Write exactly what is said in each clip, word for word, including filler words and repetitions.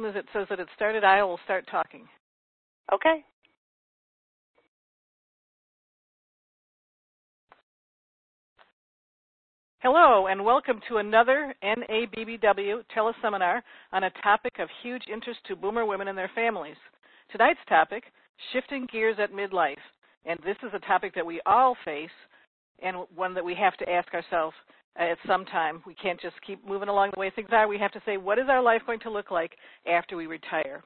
soon as it says that it started, I will start talking. Okay. Hello, and welcome to another N A B B W teleseminar on a topic of huge interest to boomer women and their families. Tonight's topic, shifting gears at midlife. And this is a topic that we all face and one that we have to ask ourselves at some time. We can't just keep moving along the way things are. We have to say, what is our life going to look like after we retire?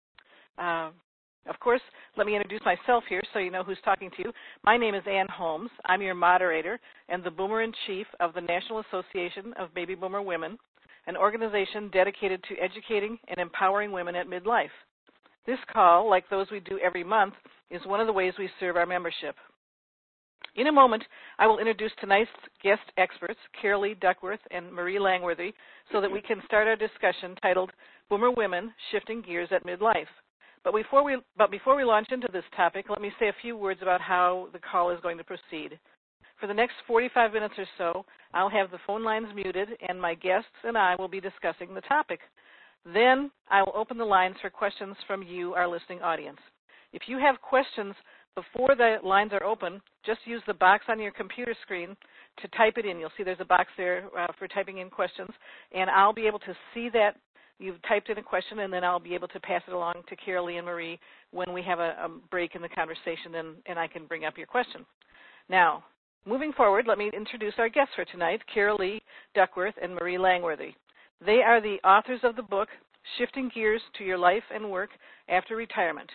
Uh, Of course, let me introduce myself here so you know who's talking to you. My name is Ann Holmes. I'm your moderator and the Boomer-in-Chief of the National Association of Baby Boomer Women, an organization dedicated to educating and empowering women at midlife. This call, like those we do every month, is one of the ways we serve our membership. In a moment, I will introduce tonight's guest experts, Carolee Duckworth and Marie Langworthy, so that we can start our discussion titled Boomer Women, Shifting Gears at Midlife. But before we but before we launch into this topic, let me say a few words about how the call is going to proceed. For the next forty-five minutes or so, I'll have the phone lines muted, and my guests and I will be discussing the topic. Then I will open the lines for questions from you, our listening audience. If you have questions before the lines are open, just use the box on your computer screen to type it in. You'll see there's a box there uh, for typing in questions, and I'll be able to see that you've typed in a question, and then I'll be able to pass it along to Carolee and Marie when we have a, a break in the conversation, and, and I can bring up your question. Now, moving forward, let me introduce our guests for tonight, Carolee Duckworth and Marie Langworthy. They are the authors of the book, Shifting Gears to Your Life and Work After Retirement.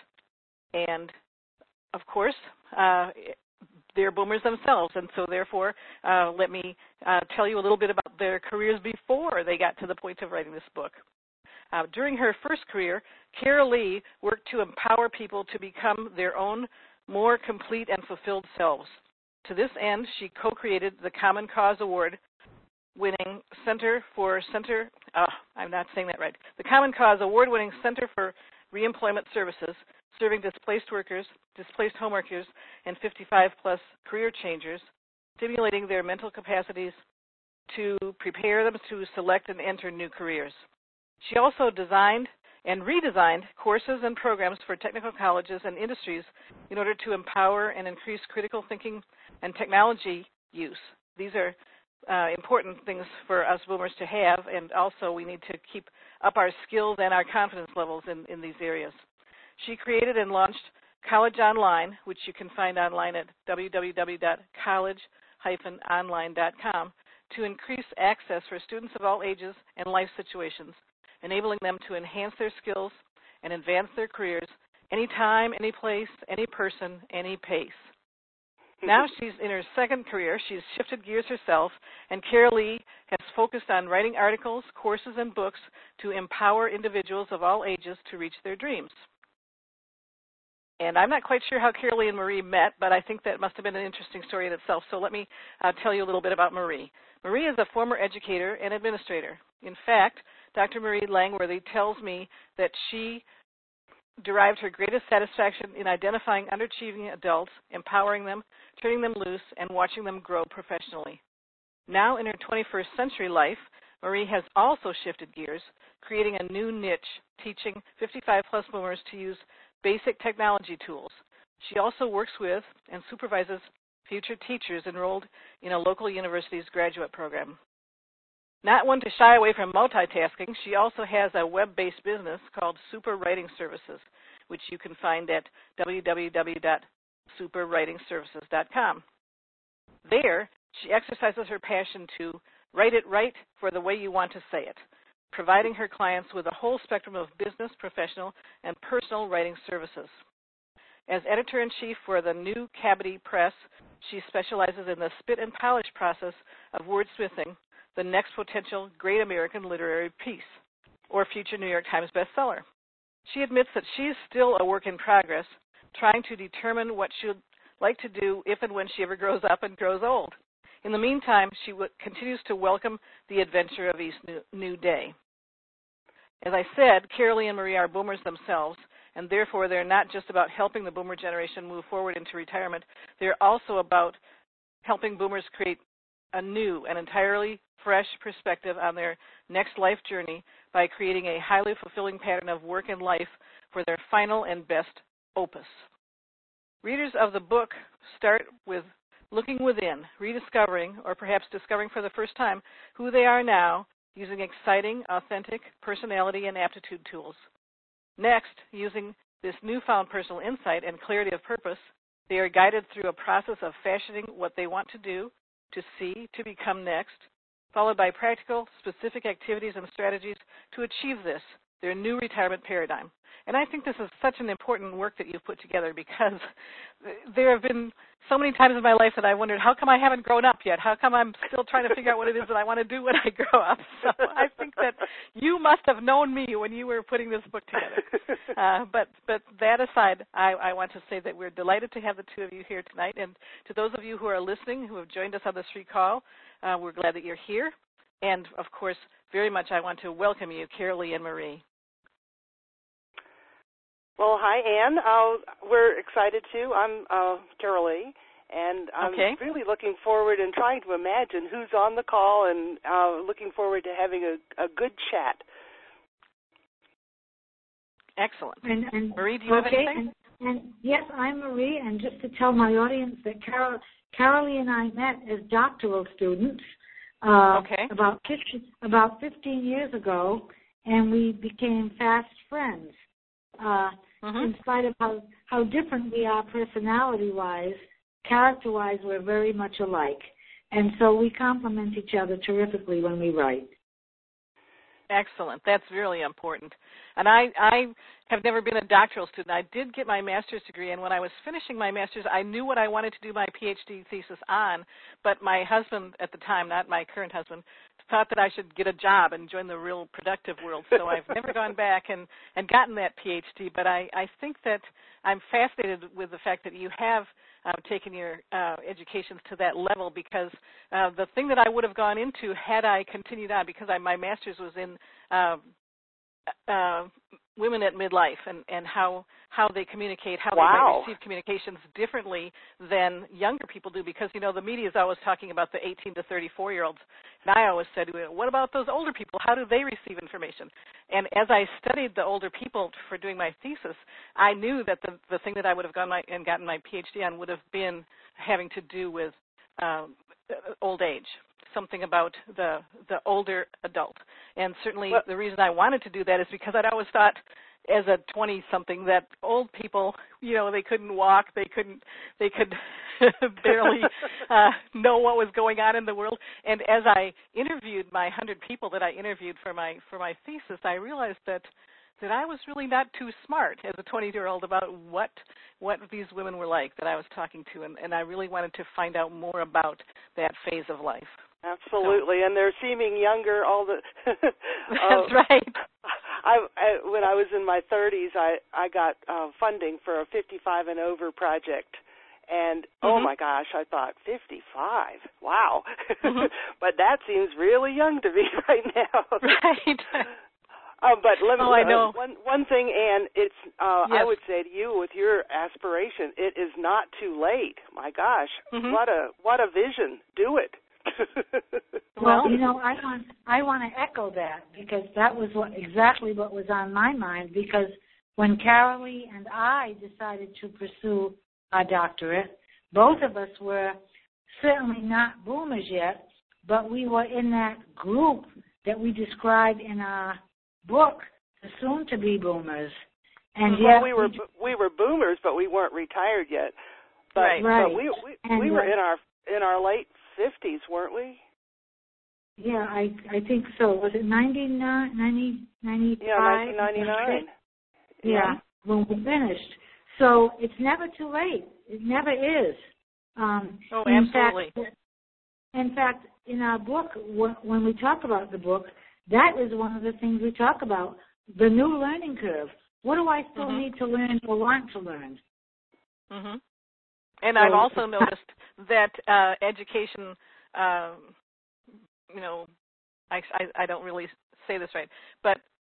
And, of course, uh, they're boomers themselves, and so therefore uh, let me uh, tell you a little bit about their careers before they got to the point of writing this book. Uh, during her first career, Carolee worked to empower people to become their own more complete and fulfilled selves. To this end, she co-created the Common Cause Award-winning Center for Center, uh, I'm not saying that right, the Common Cause Award-winning Center for Reemployment Services, serving displaced workers, displaced homeworkers, and fifty-five plus career changers, stimulating their mental capacities to prepare them to select and enter new careers. She also designed and redesigned courses and programs for technical colleges and industries in order to empower and increase critical thinking and technology use. These are uh, important things for us boomers to have, and also we need to keep up our skills and our confidence levels in, in these areas. She created and launched College Online, which you can find online at w w w dot college dash online dot com, to increase access for students of all ages and life situations, enabling them to enhance their skills and advance their careers anytime, any place, any person, any pace. Now she's in her second career. She's shifted gears herself, and Carolee has focused on writing articles, courses, and books to empower individuals of all ages to reach their dreams. And I'm not quite sure how Carolee and Marie met, but I think that must have been an interesting story in itself. So let me uh, tell you a little bit about Marie. Marie is a former educator and administrator. In fact, Doctor Marie Langworthy tells me that she derived her greatest satisfaction in identifying underachieving adults, empowering them, turning them loose, and watching them grow professionally. Now in her twenty-first century life, Marie has also shifted gears, creating a new niche, teaching fifty-five plus boomers to use basic technology tools. She also works with and supervises future teachers enrolled in a local university's graduate program. Not one to shy away from multitasking, she also has a web-based business called Super Writing Services, which you can find at w w w dot super writing services dot com. There, she exercises her passion to write it right for the way you want to say it, providing her clients with a whole spectrum of business, professional, and personal writing services. As editor-in-chief for the New Cavity Press, she specializes in the spit and polish process of wordsmithing the next potential great American literary piece, or future New York Times bestseller. She admits that she is still a work in progress, trying to determine what she would like to do if and when she ever grows up and grows old. In the meantime, she w- continues to welcome the adventure of each new, new day. As I said, Carolee and Marie are boomers themselves, and therefore they're not just about helping the boomer generation move forward into retirement. They're also about helping boomers create a new and entirely fresh perspective on their next life journey by creating a highly fulfilling pattern of work and life for their final and best opus. Readers of the book start with looking within, rediscovering, or perhaps discovering for the first time who they are now using exciting, authentic personality and aptitude tools. Next, using this newfound personal insight and clarity of purpose, they are guided through a process of fashioning what they want to do, to see, to become next, followed by practical, specific activities and strategies to achieve this, their new retirement paradigm. And I think this is such an important work that you've put together, because there have been so many times in my life that I wondered, how come I haven't grown up yet? How come I'm still trying to figure out what it is that I want to do when I grow up? So I think that you must have known me when you were putting this book together. Uh, but but that aside, I, I want to say that we're delighted to have the two of you here tonight. And to those of you who are listening, who have joined us on this free call, uh, we're glad that you're here. And, of course, very much I want to welcome you, Carolee and Marie. Well, hi, Ann. Uh, we're excited, too. I'm uh, Carolee, and I'm okay. really looking forward and trying to imagine who's on the call, and uh, looking forward to having a, a good chat. Excellent. And, and, Marie, do you okay, have anything? And, and yes, I'm Marie, and just to tell my audience that Carol, Carolee and I met as doctoral students uh, okay. about fifteen, about fifteen years ago, and we became fast friends. Uh, mm-hmm. In spite of how, how different we are personality-wise, character-wise, we're very much alike. And so we complement each other terrifically when we write. Excellent. That's really important. And I, I have never been a doctoral student. I did get my master's degree, and when I was finishing my master's, I knew what I wanted to do my PhD thesis on, but my husband at the time, not my current husband, thought that I should get a job and join the real productive world. So I've never gone back and, and gotten that PhD, but I, I think that I'm fascinated with the fact that you have uh, taken your uh, educations to that level, because uh, the thing that I would have gone into had I continued on, because I, my master's was in uh, uh, women at midlife and, and how, how they communicate, how wow. they might receive communications differently than younger people do, because, you know, the media is always talking about the eighteen to thirty-four-year-olds. And I always said, what about those older people? How do they receive information? And as I studied the older people for doing my thesis, I knew that the, the thing that I would have gone my, and gotten my PhD on would have been having to do with um, old age, something about the the older adult. And certainly well, the reason I wanted to do that is because I'd always thought as a twenty-something that old people, you know, they couldn't walk, they couldn't, they could barely uh, know what was going on in the world. And as I interviewed my one hundred people that I interviewed for my for my thesis, I realized that that I was really not too smart as a twenty-year-old about what what these women were like that I was talking to, and, and I really wanted to find out more about that phase of life. Absolutely, so. And they're seeming younger all the. That's uh, right. I, I when I was in my thirties, I I got uh, funding for a fifty-five and over project, and mm-hmm. oh my gosh, I thought fifty-five, wow, mm-hmm. but that seems really young to me right now. Right. Uh, but let me, oh, I know. Uh, one one thing, Ann, it's uh, yes. I would say to you with your aspiration, it is not too late. My gosh, mm-hmm. what a what a vision! Do it. Well, you know, I want I want to echo that, because that was what exactly what was on my mind. Because when Carolee and I decided to pursue our doctorate, both of us were certainly not boomers yet, but we were in that group that we described in our book, the soon-to-be boomers. And well, yet we were we, we were boomers, but we weren't retired yet. But, right. right. but we we, and, we were uh, in our in our late fifties, weren't we? Yeah, I I think so. Was it ninety-nine, ninety, ninety-five? Yeah, nineteen ninety-nine. Yeah, yeah, when we finished. So it's never too late. It never is. Um, oh, in absolutely. Fact, in fact, in our book, when we talk about the book, that is one of the things we talk about, the new learning curve. What do I still mm-hmm. need to learn or want to learn? Mm-hmm. And so, I've also noticed that uh, education, um, you know, I, I, I don't really say this right, but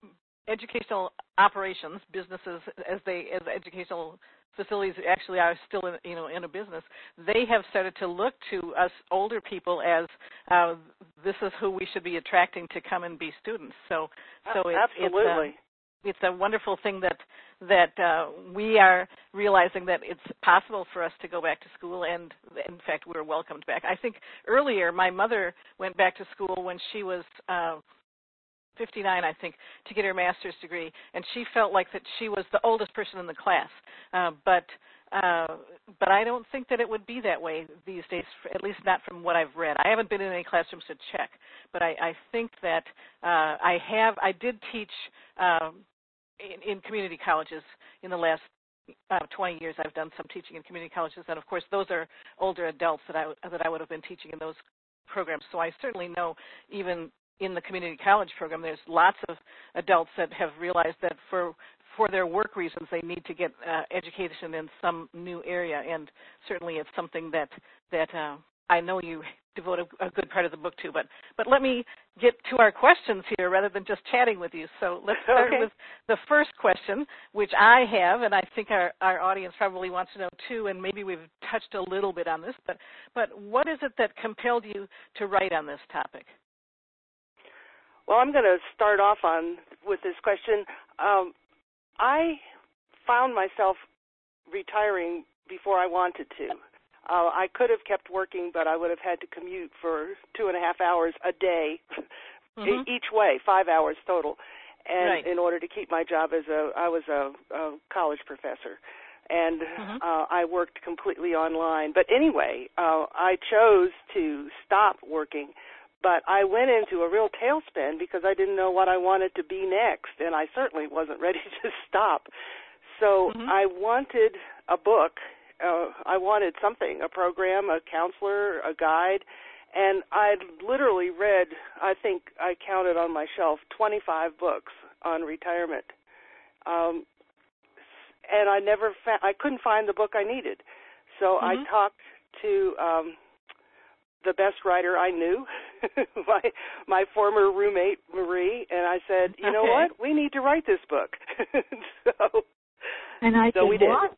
educational operations, businesses as they as educational facilities actually are still in, you know, in a business, they have started to look to us older people as uh, this is who we should be attracting to come and be students. So, so it's, absolutely. It's a, it's a wonderful thing that that uh, we are realizing that it's possible for us to go back to school, and in fact, we're welcomed back. I think earlier my mother went back to school when she was uh, fifty-nine, I think, to get her master's degree, and she felt like that she was the oldest person in the class. Uh, but uh, but I don't think that it would be that way these days, at least not from what I've read. I haven't been in any classrooms to check, but I, I think that uh, I have. I did teach um, in, in community colleges in the last uh, twenty years. I've done some teaching in community colleges, and of course, those are older adults that I that I would have been teaching in those programs. So I certainly know even in the community college program, there's lots of adults that have realized that for for their work reasons, they need to get uh, education in some new area, and certainly it's something that that uh, I know you devote a, a good part of the book to. But but let me get to our questions here rather than just chatting with you. So let's start okay. with the first question, which I have, and I think our, our audience probably wants to know too, and maybe we've touched a little bit on this, but but what is it that compelled you to write on this topic? Well, I'm going to start off on with this question. Um, I found myself retiring before I wanted to. Uh, I could have kept working, but I would have had to commute for two and a half hours a day, mm-hmm. each way, five hours total, and right. in order to keep my job as a, I was a, a college professor, and mm-hmm. uh, I worked completely online. But anyway, uh, I chose to stop working. But I went into a real tailspin because I didn't know what I wanted to be next, and I certainly wasn't ready to stop. So mm-hmm. I wanted a book. Uh, I wanted something, a program, a counselor, a guide, and I literally read, I think I counted on my shelf, twenty-five books on retirement. Um, and I never fa- I couldn't find the book I needed. So mm-hmm. I talked to um, the best writer I knew, my my former roommate Marie, and I said, you okay. know what, we need to write this book. so, and I so said, we did. What?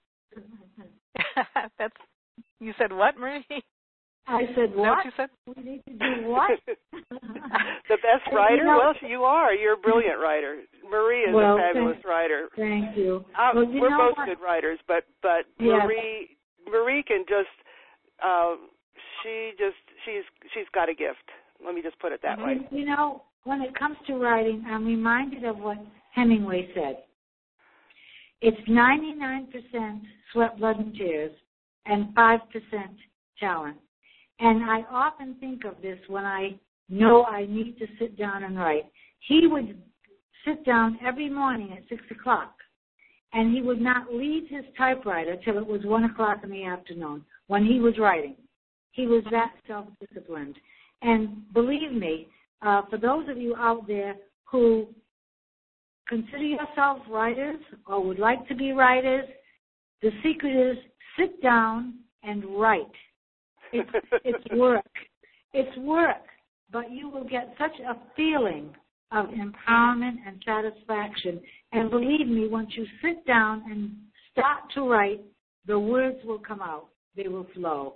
That's you said what, Marie? I said what? what you said? We need to do what? The best writer? You know, well, you are. You're a brilliant writer. Marie is well, a fabulous thank, writer. Thank you. Uh, well, you we're know both what? good writers, but but yes. Marie Marie can just. Uh, She just, she's she's got a gift. Let me just put it that way. You know, when it comes to writing, I'm reminded of what Hemingway said. It's ninety-nine percent sweat, blood, and tears, and five percent talent. And I often think of this when I know I need to sit down and write. He would sit down every morning at six o'clock, and he would not leave his typewriter till it was one o'clock in the afternoon when he was writing. He was that self-disciplined. And believe me, uh, for those of you out there who consider yourselves writers or would like to be writers, the secret is sit down and write. It's, it's work. It's work, but you will get such a feeling of empowerment and satisfaction. And believe me, once you sit down and start to write, the words will come out. They will flow.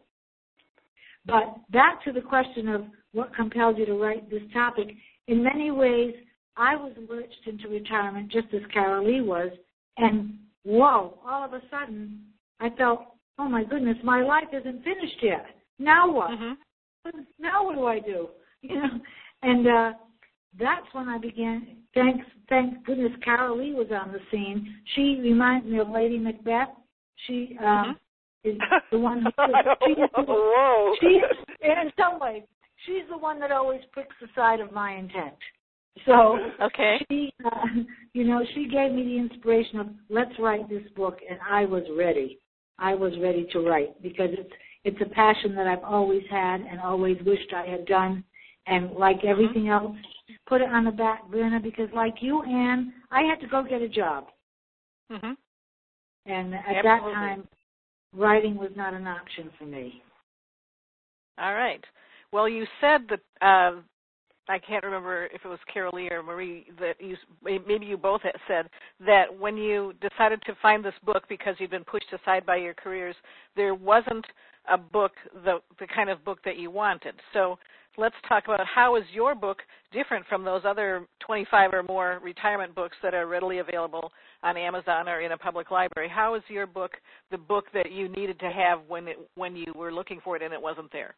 But back to the question of what compelled you to write this topic, in many ways, I was lurched into retirement just as Carol Lee was, and whoa, all of a sudden, I felt, oh my goodness, my life isn't finished yet. Now what? Mm-hmm. Now what do I do? You know, and uh, that's when I began. Thanks, thank goodness, Carol Lee was on the scene. She reminds me of Lady Macbeth. She. Um, mm-hmm. Is the one who she's, Whoa. She's, in some ways, she's the one that always pricks the side of my intent. So, okay. she, uh, you know, she gave me the inspiration of let's write this book, and I was ready. I was ready to write because it's it's a passion that I've always had and always wished I had done, and like everything mm-hmm. else, put it on the back burner because, like you, Anne, I had to go get a job, mm-hmm. and at Absolutely. that time, writing was not an option for me. All right. Well, you said that uh, I can't remember if it was Carol Lee or Marie that you, maybe you both said that when you decided to find this book because you'd been pushed aside by your careers, there wasn't a book, the, the kind of book that you wanted. So let's talk about how is your book different from those other twenty-five or more retirement books that are readily available on Amazon or in a public library. How is your book the book that you needed to have when it, when you were looking for it and it wasn't there?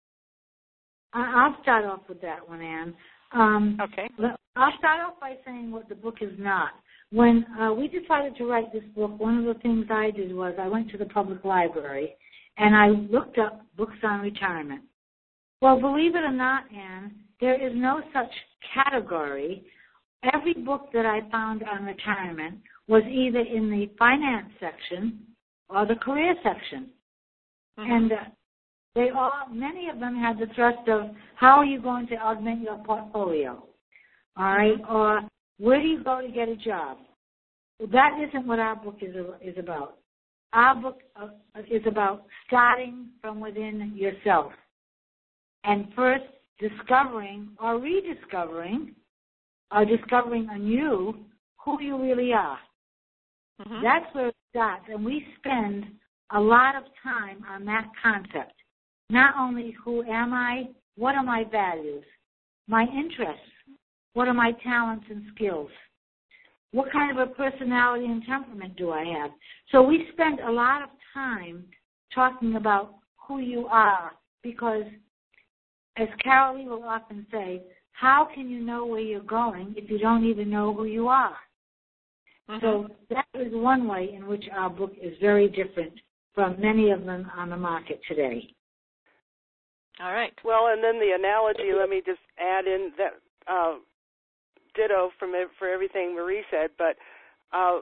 I'll start off with that one, Anne. Um, okay. I'll start off by saying what the book is not. When uh, we decided to write this book, one of the things I did was I went to the public library and I looked up books on retirement. Well, believe it or not, Anne, there is no such category. Every book that I found on retirement was either in the finance section or the career section. Mm-hmm. And uh, they all, many of them had the thrust of how are you going to augment your portfolio, all right, mm-hmm. or where do you go to get a job? Well, that isn't what our book is is about. Our book uh, is about starting from within yourself and first discovering or rediscovering or discovering anew who you really are. Mm-hmm. That's where it starts, and we spend a lot of time on that concept. Not only who am I, what are my values, my interests, what are my talents and skills, what kind of a personality and temperament do I have. So we spend a lot of time talking about who you are because, as Carol Lee will often say, how can you know where you're going if you don't even know who you are? Mm-hmm. So that is one way in which our book is very different from many of them on the market today. All right. Well, and then the analogy, let me just add in that uh, ditto from for everything Marie said, but uh,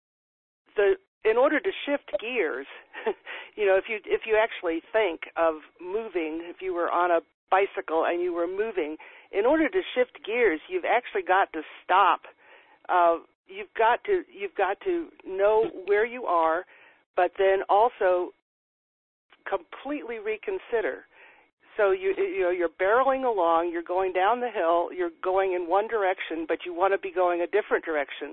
the in order to shift gears, you know, if you if you actually think of moving, if you were on a bicycle and you were moving, in order to shift gears, you've actually got to stop. Uh, you've got to you've got to know where you are, but then also completely reconsider. So you you know you're barreling along, you're going down the hill, you're going in one direction, but you want to be going a different direction.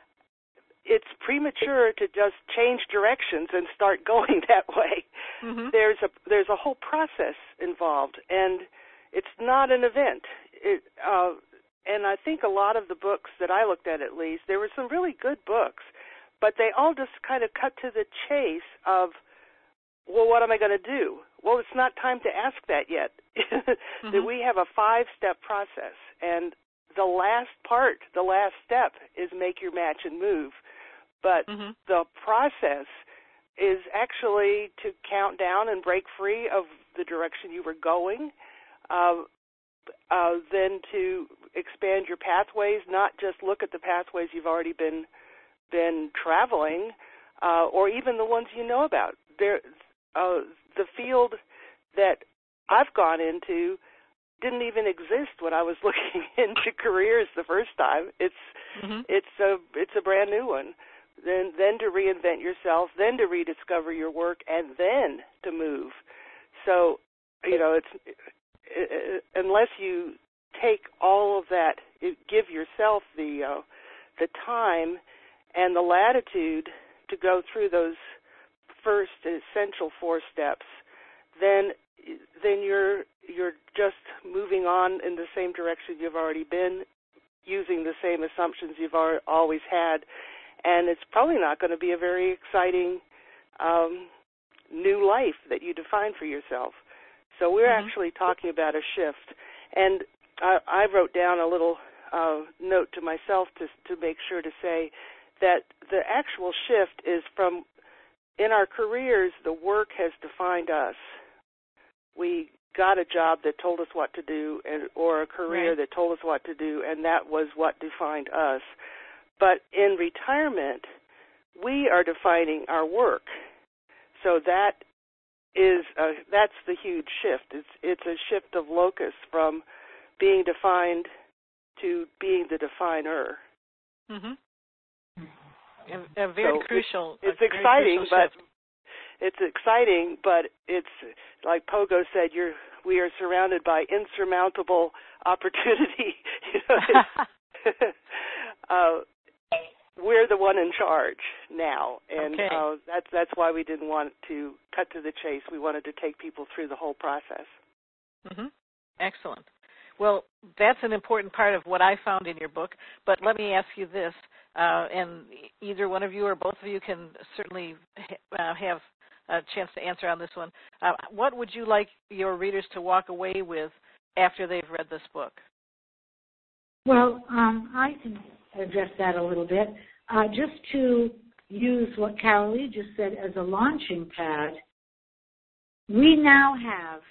It's premature to just change directions and start going that way. Mm-hmm. There's a there's a whole process involved, and it's not an event. It, uh, and I think a lot of the books that I looked at, at least, there were some really good books, but they all just kind of cut to the chase of, well, what am I going to do? Well, it's not time to ask that yet. mm-hmm. That we have a five-step process, and the last part, the last step, is make your match and move. But mm-hmm. the process is actually to count down and break free of the direction you were going, uh, uh, then to expand your pathways, not just look at the pathways you've already been been traveling, uh, or even the ones you know about. There, uh, the field that I've gone into didn't even exist when I was looking into careers the first time. It's mm-hmm. it's a it's a brand new one. Then then to reinvent yourself, then to rediscover your work, and then to move. So, you know, it's it, it, unless you take all of that, it, give yourself the uh, the time and the latitude to go through those first essential four steps, then then you're you're just moving on in the same direction you've already been, using the same assumptions you've always had, and it's probably not going to be a very exciting um, new life that you define for yourself. So we're mm-hmm. actually talking about a shift, and I, I wrote down a little uh, note to myself to to make sure to say that the actual shift is from, in our careers, the work has defined us. We got a job that told us what to do, and, or a career right. that told us what to do, and that was what defined us. But in retirement, we are defining our work. So that is a, that's the huge shift. It's it's a shift of locus from being defined to being the definer. Mm-hmm. A, a very so crucial. It's, it's a exciting, crucial but it's exciting, but it's like Pogo said. You're we are surrounded by insurmountable opportunity. You know, uh, we're the one in charge now, and okay. uh, that's that's why we didn't want to cut to the chase. We wanted to take people through the whole process. Mm-hmm. Excellent. Well, that's an important part of what I found in your book, but let me ask you this, uh, and either one of you or both of you can certainly uh, have a chance to answer on this one. Uh, what would you like your readers to walk away with after they've read this book? Well, um, I can address that a little bit. Uh, just to use what Carol Lee just said as a launching pad, we now have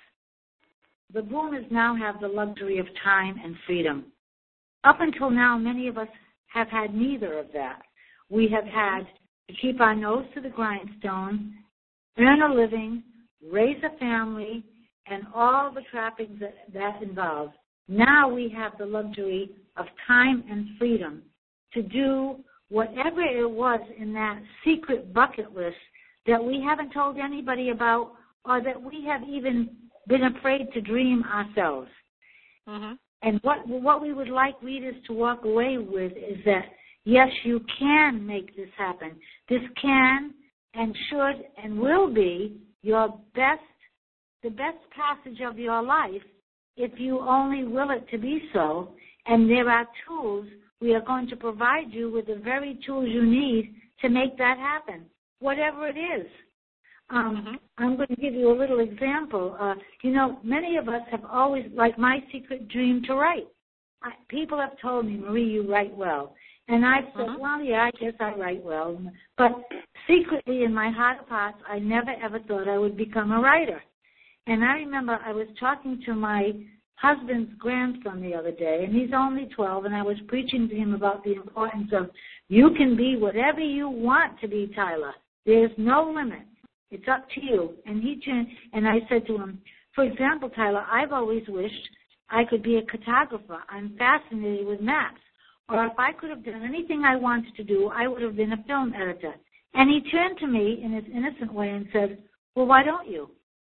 The boomers now have the luxury of time and freedom. Up until now, many of us have had neither of that. We have had to keep our nose to the grindstone, earn a living, raise a family, and all the trappings that that involves. Now we have the luxury of time and freedom to do whatever it was in that secret bucket list that we haven't told anybody about, or that we have even been afraid to dream ourselves. Mm-hmm. And what what we would like readers to walk away with is that, yes, you can make this happen. This can and should and will be your best, the best passage of your life if you only will it to be so. And there are tools. We are going to provide you with the very tools you need to make that happen, whatever it is. Um, mm-hmm. I'm going to give you a little example. Uh, you know, many of us have always, like my secret dream to write. I, people have told me, Marie, you write well. And I've said, mm-hmm. well, yeah, I guess I write well. But secretly in my heart of hearts, I never ever thought I would become a writer. And I remember I was talking to my husband's grandson the other day, and he's only twelve, and I was preaching to him about the importance of you can be whatever you want to be, Tyler. There's no limit. It's up to you. And he turned, and I said to him, for example, Tyler, I've always wished I could be a cartographer. I'm fascinated with maps. Or if I could have done anything I wanted to do, I would have been a film editor. And he turned to me in his innocent way and said, well, why don't you?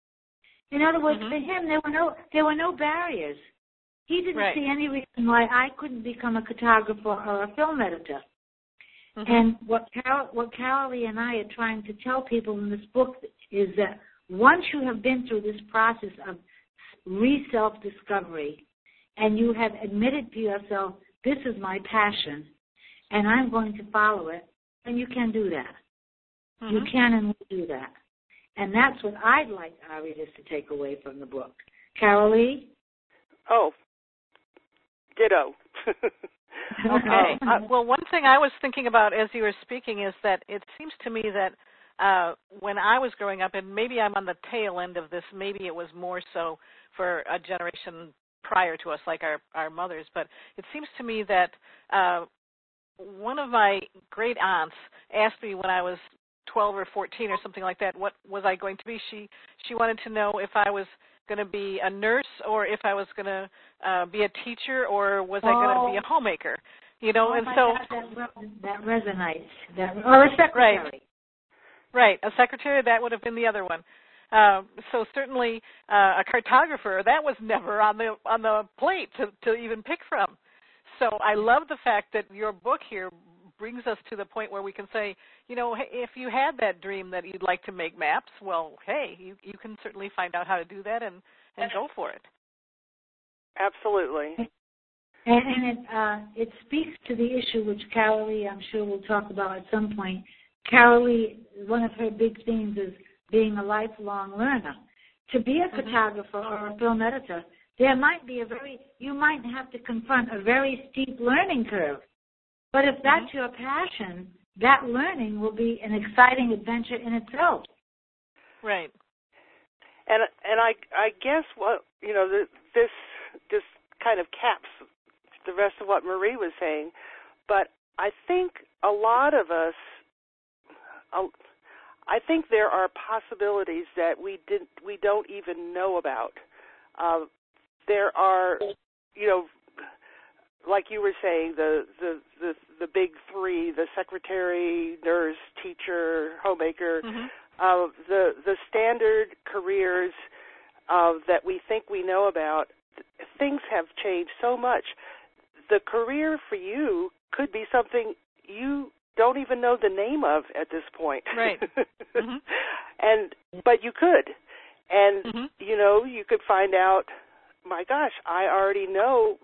In other words, mm-hmm. for him, there were no there were no barriers. He didn't right. see any reason why I couldn't become a cartographer or a film editor. Mm-hmm. And what Carol, what Carol Lee and I are trying to tell people in this book is that once you have been through this process of re-self-discovery and you have admitted to yourself, this is my passion, and I'm going to follow it, then you can do that. Mm-hmm. You can and will do that. And that's what I'd like our readers to take away from the book. Carol Lee? Oh, ditto. Okay. Uh, well, one thing I was thinking about as you were speaking is that it seems to me that uh, when I was growing up, and maybe I'm on the tail end of this, maybe it was more so for a generation prior to us, like our, our mothers, but it seems to me that uh, one of my great aunts asked me when I was twelve or fourteen or something like that, what was I going to be? She she wanted to know if I was going to be a nurse or if I was going to uh, be a teacher or was oh. I going to be a homemaker, you know? Oh and my so God, that, that resonates. That, or a secretary. Right. Right, a secretary, that would have been the other one. Uh, so certainly uh, a cartographer, that was never on the on the plate to, to even pick from. So I love the fact that your book here brings us to the point where we can say, you know, if you had that dream that you'd like to make maps, well, hey, you, you can certainly find out how to do that and, and go for it. Absolutely. And, and it, uh, it speaks to the issue which Carol Lee, I'm sure we'll talk about at some point. Carol Lee, one of her big themes is being a lifelong learner. To be a mm-hmm. photographer or a film editor, there might be a very, you might have to confront a very steep learning curve. But if that's mm-hmm. your passion, that learning will be an exciting adventure in itself. Right. And and I I guess what you know the, this this kind of caps the rest of what Marie was saying, but I think a lot of us, I think there are possibilities that we didn't we don't even know about. Uh, there are, you know. Like you were saying, the, the, the, the big three, the secretary, nurse, teacher, homemaker, mm-hmm. uh, the, the standard careers uh, that we think we know about, things have changed so much. The career for you could be something you don't even know the name of at this point. Right. Mm-hmm. And but you could. And, mm-hmm. you know, you could find out, my gosh, I already know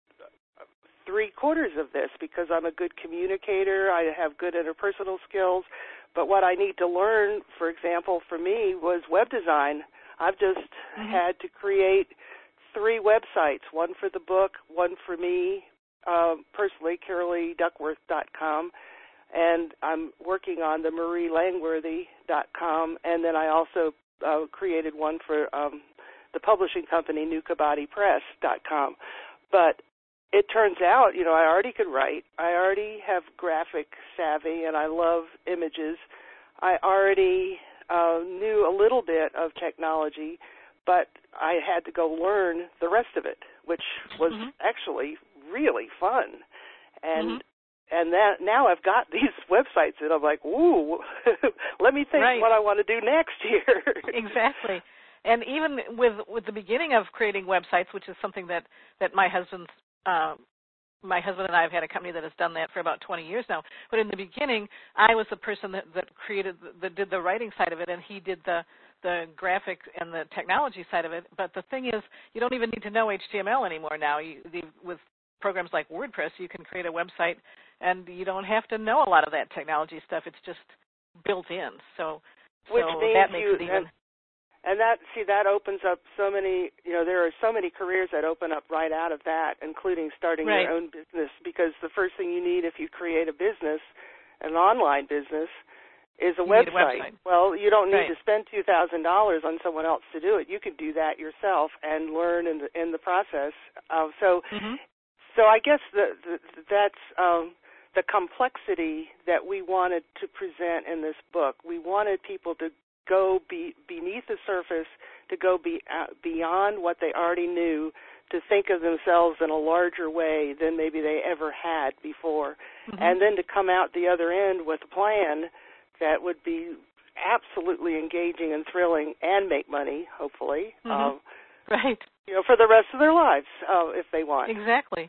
three quarters of this because I'm a good communicator, I have good interpersonal skills, but what I need to learn, for example, for me, was web design. I've just mm-hmm. had to create three websites, one for the book, one for me, uh, personally, Carolee Duckworth dot com, and I'm working on the Marie Langworthy dot com, and then I also uh, created one for um, the publishing company, New Kabaddi Press dot com. But it turns out, you know, I already could write. I already have graphic savvy, and I love images. I already uh, knew a little bit of technology, but I had to go learn the rest of it, which was mm-hmm. actually really fun. And mm-hmm. and that now I've got these websites, and I'm like, ooh, let me think right. what I want to do next here. Exactly. And even with with the beginning of creating websites, which is something that, that my husband's uh, my husband and I have had a company that has done that for about twenty years now. But in the beginning, I was the person that, that created, that did the writing side of it, and he did the the graphic and the technology side of it. But the thing is, you don't even need to know H T M L anymore now. You, the, with programs like WordPress, you can create a website, and you don't have to know a lot of that technology stuff. It's just built in. So, Which so means that makes you, it even. And, and that, see, that opens up so many, you know, there are so many careers that open up right out of that, including starting right. your own business, because the first thing you need if you create a business, an online business, is a, website. a website. Well, you don't need right. to spend two thousand dollars on someone else to do it. You can do that yourself and learn in the, in the process. Uh, so mm-hmm. so I guess the, the, that's um, the complexity that we wanted to present in this book. We wanted people to go be, beneath the surface, to go be, uh, beyond what they already knew, to think of themselves in a larger way than maybe they ever had before, mm-hmm. and then to come out the other end with a plan that would be absolutely engaging and thrilling and make money, hopefully, mm-hmm. um, right? You know, for the rest of their lives, uh, if they want. Exactly.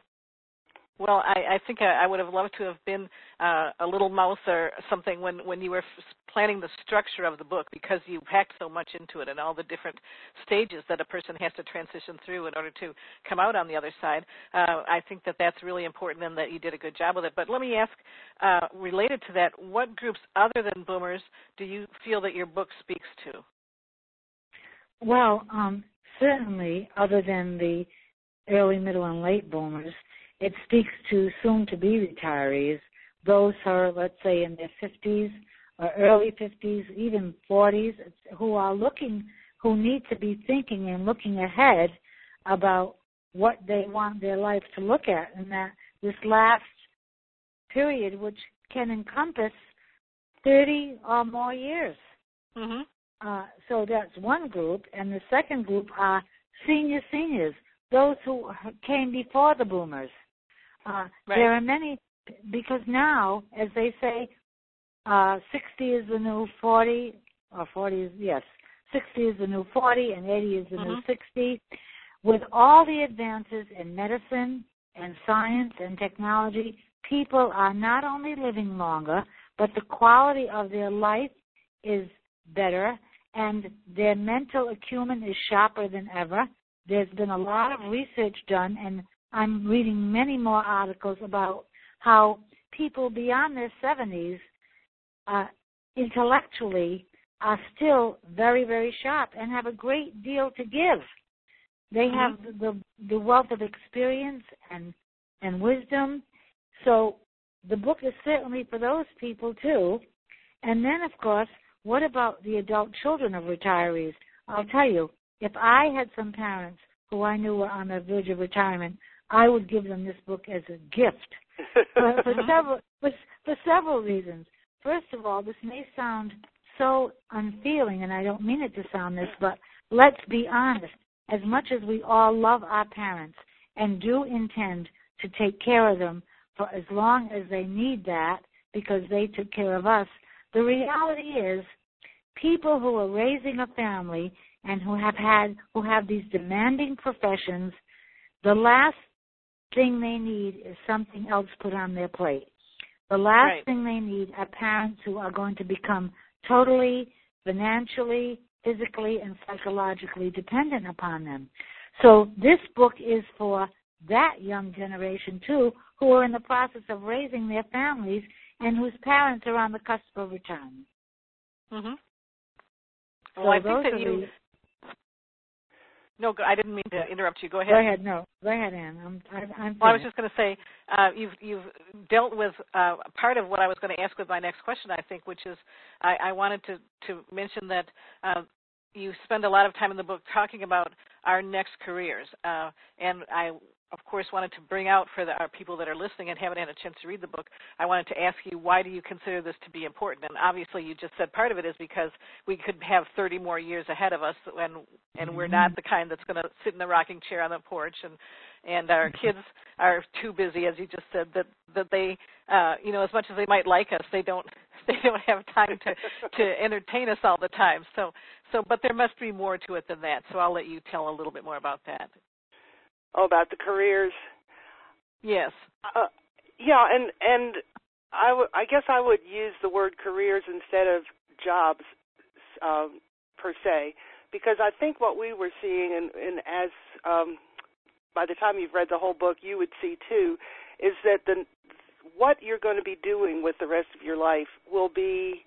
Well, I, I think I, I would have loved to have been uh, a little mouse or something when, when you were f- planning the structure of the book, because you packed so much into it and all the different stages that a person has to transition through in order to come out on the other side. Uh, I think that that's really important and that you did a good job with it. But let me ask, uh, related to that, what groups other than boomers do you feel that your book speaks to? Well, um, certainly other than the early, middle, and late boomers, it speaks to soon-to-be retirees, those who are, let's say, in their fifties or early fifties, even forties, who are looking, who need to be thinking and looking ahead about what they want their life to look at, and that this last period, which can encompass thirty or more years. Mm-hmm. Uh, so that's one group, and the second group are senior seniors, those who came before the boomers. Uh, right. There are many, because now, as they say, uh, sixty is the new forty, or forty is, yes, sixty is the new forty, and eighty is the mm-hmm. new sixty. With all the advances in medicine and science and technology, people are not only living longer, but the quality of their life is better, and their mental acumen is sharper than ever. There's been a lot of research done, and I'm reading many more articles about how people beyond their seventies uh, intellectually are still very, very sharp and have a great deal to give. They have mm-hmm. the the wealth of experience and and wisdom. So the book is certainly for those people too. And then, of course, what about the adult children of retirees? I'll tell you, if I had some parents who I knew were on the verge of retirement, I would give them this book as a gift for, for several for, for several reasons. First of all, this may sound so unfeeling, and I don't mean it to sound this, but let's be honest. As much as we all love our parents and do intend to take care of them for as long as they need that, because they took care of us, the reality is people who are raising a family and who have had, who have these demanding professions, the last thing they need is something else put on their plate. The last right. thing they need are parents who are going to become totally financially, physically, and psychologically dependent upon them. So this book is for that young generation, too, who are in the process of raising their families and whose parents are on the cusp of retirement. Mm-hmm. So well, I those think that are you... the, No, I didn't mean to interrupt you. Go ahead. Go ahead. No, go ahead, Ann. I'm, I'm, I'm well, I was just going to say uh, you've you've dealt with uh, part of what I was going to ask with my next question, I think, which is I, I wanted to to mention that uh, you spend a lot of time in the book talking about our next careers, uh, and I. Of course, wanted to bring out for the, our people that are listening and haven't had a chance to read the book, I wanted to ask you, why do you consider this to be important? And obviously, you just said part of it is because we could have thirty more years ahead of us, and and we're not the kind that's going to sit in the rocking chair on the porch, and and our kids are too busy, as you just said, that that they, uh, you know, as much as they might like us, they don't they don't have time to to entertain us all the time. So so, but there must be more to it than that. So I'll let you tell a little bit more about that. Oh, about the careers? Yes. Uh, yeah, and and I, w- I guess I would use the word careers instead of jobs um, per se, because I think what we were seeing, and, and as um, by the time you've read the whole book, you would see too, is that the what you're going to be doing with the rest of your life will be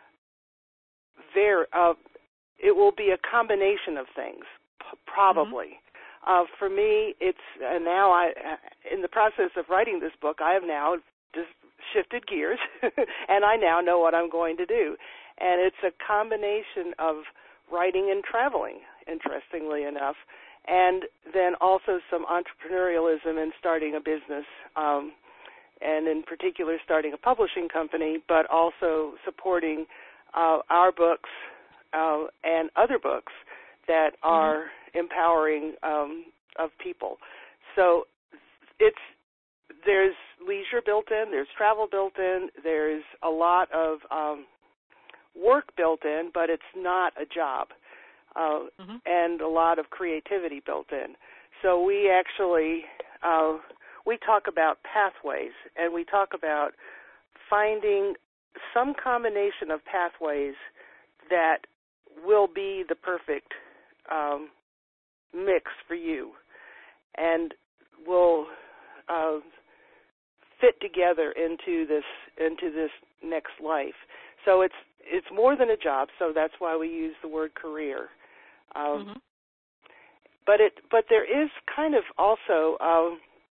very, uh, it will be a combination of things, p- probably. Mm-hmm. Uh, for me, it's uh, now I, uh, in the process of writing this book, I have now just shifted gears, and I now know what I'm going to do. And it's a combination of writing and traveling, interestingly enough, and then also some entrepreneurialism in starting a business, um, and in particular starting a publishing company, but also supporting uh, our books uh, and other books that are mm-hmm. empowering um, of people. So it's there's leisure built in, there's travel built in, there's a lot of um, work built in, but it's not a job, uh, mm-hmm. and a lot of creativity built in. So we actually uh, we talk about pathways, and we talk about finding some combination of pathways that will be the perfect Um, mix for you, and will uh, fit together into this into this next life. So it's it's more than a job. So that's why we use the word career. Um, mm-hmm. But it but there is kind of also uh,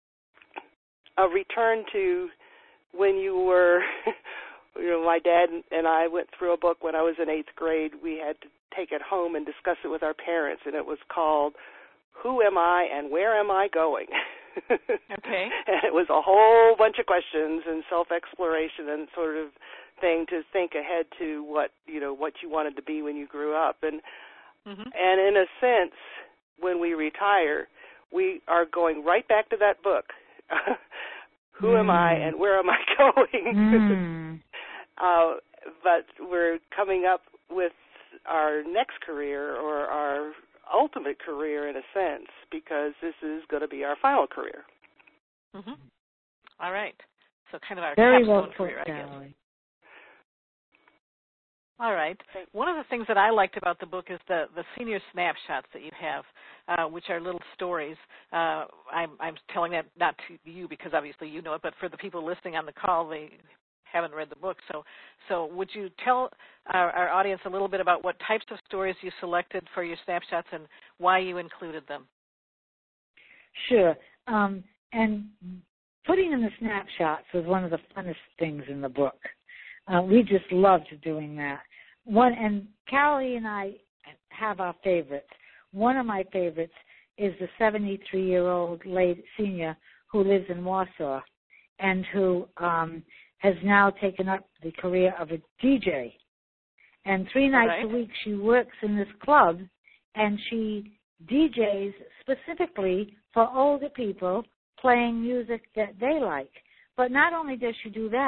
a return to when you were. You know, my dad and I went through a book when I was in eighth grade. We had to take it home and discuss it with our parents, and it was called Who Am I and Where Am I Going? Okay. And it was a whole bunch of questions and self-exploration and sort of thing to think ahead to what, you know, what you wanted to be when you grew up. And mm-hmm. and in a sense, when we retire, we are going right back to that book. Who mm. am I and where am I going? Mm. uh, but we're coming up with our next career, or our ultimate career in a sense, because this is going to be our final career. Mm-hmm. All right. So kind of our Very capstone well career, put, I guess. Sally. All right. One of the things that I liked about the book is the, the senior snapshots that you have, uh, which are little stories. Uh, I'm, I'm telling that not to you because obviously you know it, but for the people listening on the call, they haven't read the book. So, so would you tell our, our audience a little bit about what types of stories you selected for your snapshots and why you included them? Sure. Um, and putting in the snapshots was one of the funnest things in the book. Uh, we just loved doing that. One, and Carol and I have our favorites. One of my favorites is the seventy-three-year-old late senior who lives in Warsaw and who um, has now taken up the career of a D J. And three nights right. a week she works in this club, and she D Js specifically for older people playing music that they like. But not only does she do that,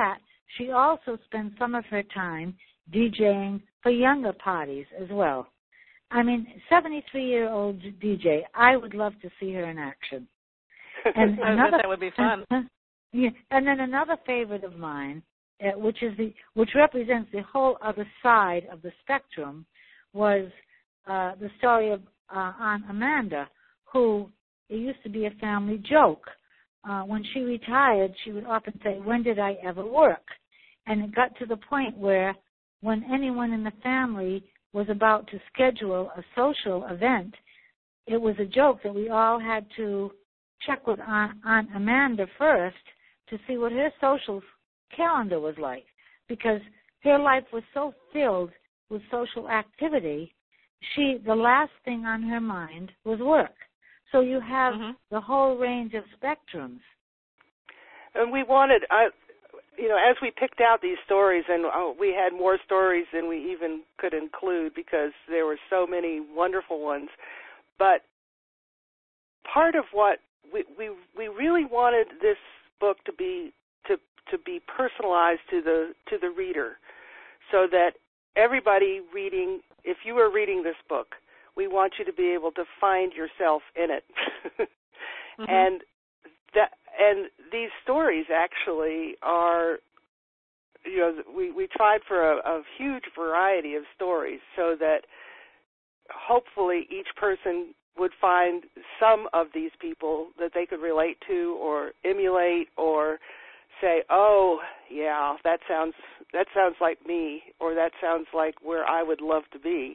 she also spends some of her time DJing for younger parties as well. I mean, seventy-three-year-old D J, I would love to see her in action. And another, that would be fun. Yeah, and then another favorite of mine, uh, which is the which represents the whole other side of the spectrum, was uh, the story of uh, Aunt Amanda, who it used to be a family joke. Uh, when she retired, she would often say, "When did I ever work?" And it got to the point where when anyone in the family was about to schedule a social event, it was a joke that we all had to check with Aunt, Aunt Amanda first to see what her social calendar was like, because her life was so filled with social activity, she the last thing on her mind was work. So you have mm-hmm. the whole range of spectrums. And we wanted, I, you know, as we picked out these stories, and uh, we had more stories than we even could include because there were so many wonderful ones, but part of what we we, we really wanted this book to be to to be personalized to the to the reader, so that everybody reading, if you are reading this book, we want you to be able to find yourself in it. mm-hmm. And that and these stories actually are, you know, we, we tried for a, a huge variety of stories so that hopefully each person would find some of these people that they could relate to or emulate or say, oh, yeah, that sounds that sounds like me, or that sounds like where I would love to be.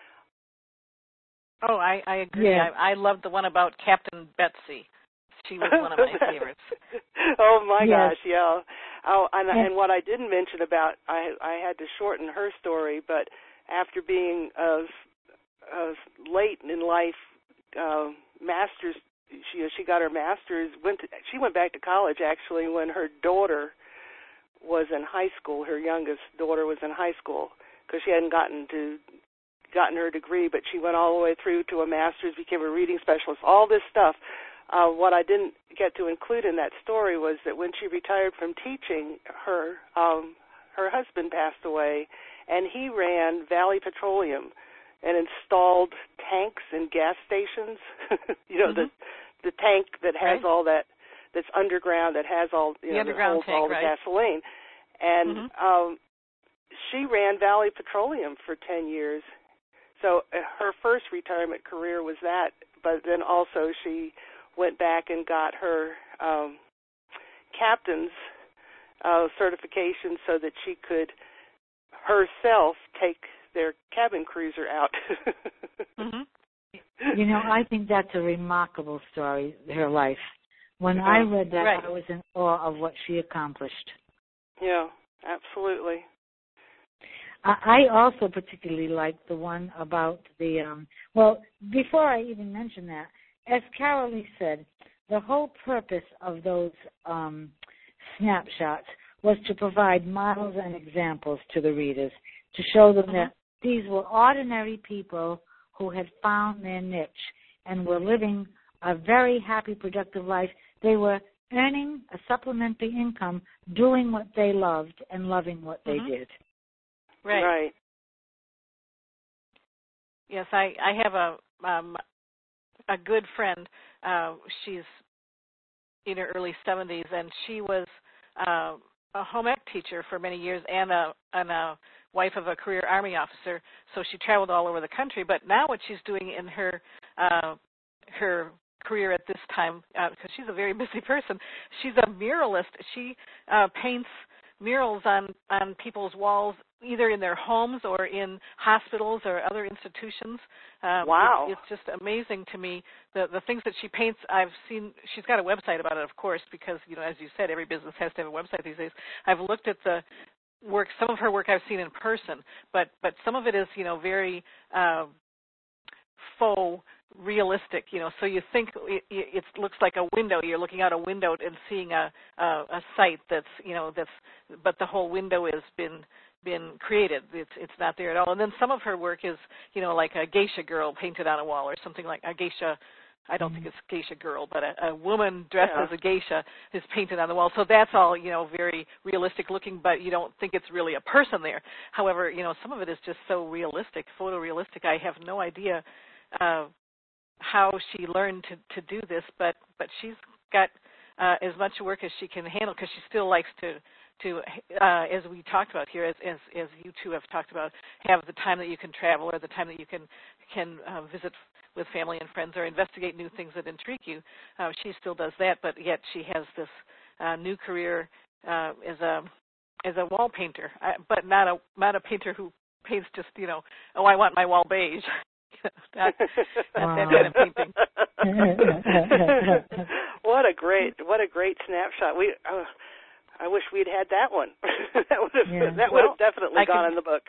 Oh, I, I agree. Yeah. I, I loved the one about Captain Betsy. She was one of my favorites. Oh, my yes. gosh, yeah. Oh, and, yes. and what I didn't mention about, I, I had to shorten her story, but after being a, a late in life uh, master's, she she got her master's. Went to, she went back to college actually when her daughter was in high school. Her youngest daughter was in high school because she hadn't gotten to gotten her degree, but she went all the way through to a master's, became a reading specialist. All this stuff. Uh, what I didn't get to include in that story was that when she retired from teaching, her um, her husband passed away, and he ran Valley Petroleum and installed tanks in gas stations. you know, mm-hmm. the the tank that has right. all that, that's underground, that has all, you the know, underground that holds tank, all right. the gasoline. And mm-hmm. um, she ran Valley Petroleum for ten years. So uh, her first retirement career was that, but then also she went back and got her um, captain's uh, certification so that she could herself take their cabin cruiser out. mm-hmm. You know, I think that's a remarkable story, her life. When mm-hmm. I read that, right. I was in awe of what she accomplished. Yeah, absolutely. I also particularly liked the one about the, um, well, before I even mention that, as Carolee said, the whole purpose of those um, snapshots was to provide models and examples to the readers, to show them mm-hmm. that these were ordinary people who had found their niche and were living a very happy, productive life. They were earning a supplementary income, doing what they loved and loving what mm-hmm. they did. Right. Right. Yes, I, I have a um, a good friend. Uh, she's in her early seventies, and she was uh, a home ec teacher for many years and a, and a wife of a career Army officer. So she traveled all over the country. But now what she's doing in her uh, her career at this time, because uh, she's a very busy person, she's a muralist. She uh, paints murals on, on people's walls, either in their homes or in hospitals or other institutions. Um, wow. It's, it's just amazing to me, the, the things that she paints. I've seen, she's got a website about it, of course, because, you know, as you said, every business has to have a website these days. I've looked at the work, some of her work I've seen in person, but, but some of it is, you know, very uh, faux realistic, you know, so you think it, it looks like a window. You're looking out a window and seeing a, a a site that's, you know, that's, but the whole window has been been created. It's it's not there at all. And then some of her work is, you know, like a geisha girl painted on a wall or something like a geisha I don't think it's geisha girl, but a, a woman dressed yeah. as a geisha is painted on the wall. So that's all, you know, very realistic looking, but you don't think it's really a person there. However, you know, some of it is just so realistic, photorealistic. I have no idea uh, how she learned to, to do this, but, but she's got uh, as much work as she can handle because she still likes to, to uh, as we talked about here, as, as, as you two have talked about, have the time that you can travel or the time that you can, can uh, visit with family and friends or investigate new things that intrigue you. Uh, she still does that, but yet she has this uh, new career uh, as a as a wall painter, uh, but not a not a painter who paints just, you know, oh, I want my wall beige. not, not that kind of painting. What a great what a great snapshot. We uh, I wish we'd had that one. that would have yeah. that would well, have definitely I gone can, in the book.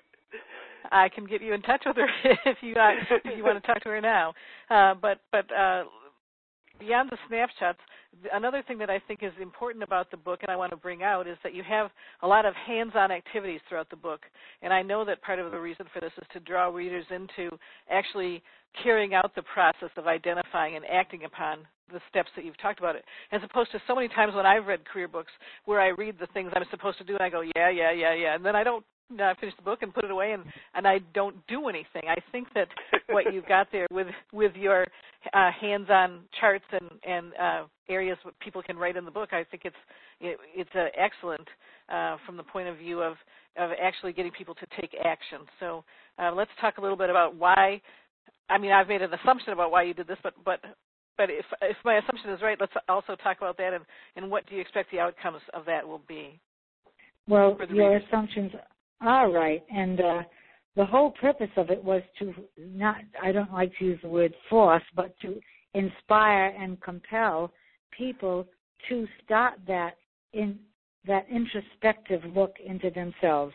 I can get you in touch with her if you uh, if you want to talk to her now. Uh, but but uh, beyond the snapshots, another thing that I think is important about the book, and I want to bring out, is that you have a lot of hands-on activities throughout the book. And I know that part of the reason for this is to draw readers into actually carrying out the process of identifying and acting upon the steps that you've talked about, it, as opposed to so many times when I've read career books where I read the things I'm supposed to do and I go, yeah, yeah, yeah, yeah, and then I don't I finish the book and put it away, and, and I don't do anything. I think that what you've got there with with your uh, hands-on charts and and uh, areas that people can write in the book, I think it's it, it's uh, excellent uh, from the point of view of of actually getting people to take action. So uh, let's talk a little bit about why. I mean, I've made an assumption about why you did this, but but but if if my assumption is right, let's also talk about that and and what do you expect the outcomes of that will be? Well, your readers? assumptions. All right, and uh, the whole purpose of it was to not, I don't like to use the word force, but to inspire and compel people to start that in that introspective look into themselves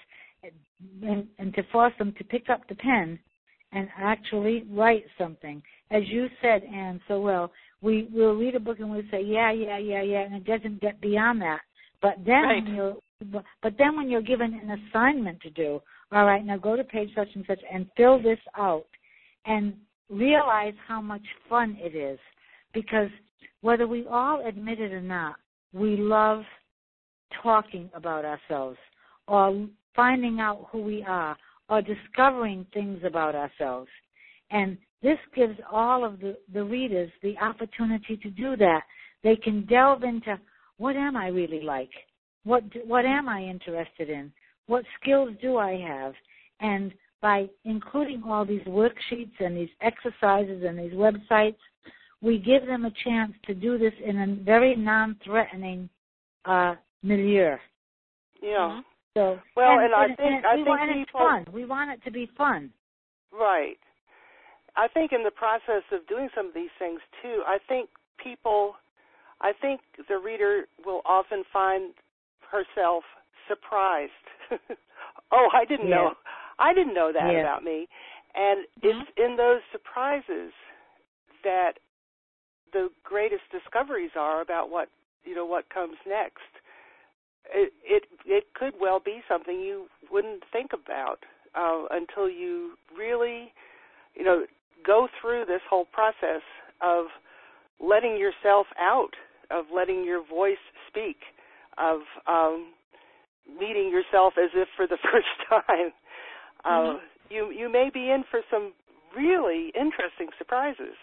and, and to force them to pick up the pen and actually write something. As you said, Anne, so well, we, we'll read a book and we'll say, yeah, yeah, yeah, yeah, and it doesn't get beyond that. But then right. when you're But then when you're given an assignment to do, all right, now go to page such and such and fill this out and realize how much fun it is. Because whether we all admit it or not, we love talking about ourselves or finding out who we are or discovering things about ourselves. And this gives all of the, the readers the opportunity to do that. They can delve into, what am I really like? What what am I interested in? What skills do I have? And by including all these worksheets and these exercises and these websites, we give them a chance to do this in a very non-threatening uh, milieu. Yeah. So well, and, and I and, think and I we think want people, it fun. We want it to be fun. Right. I think in the process of doing some of these things too, I think people, I think the reader will often find herself surprised. Oh, I didn't yeah. know. I didn't know that yeah. about me. And mm-hmm. it's in those surprises that the greatest discoveries are about what, you know, what comes next. It it, it could well be something you wouldn't think about uh, until you really, you know, go through this whole process of letting yourself out, of letting your voice speak, of um, meeting yourself as if for the first time. Uh, mm-hmm. You you may be in for some really interesting surprises.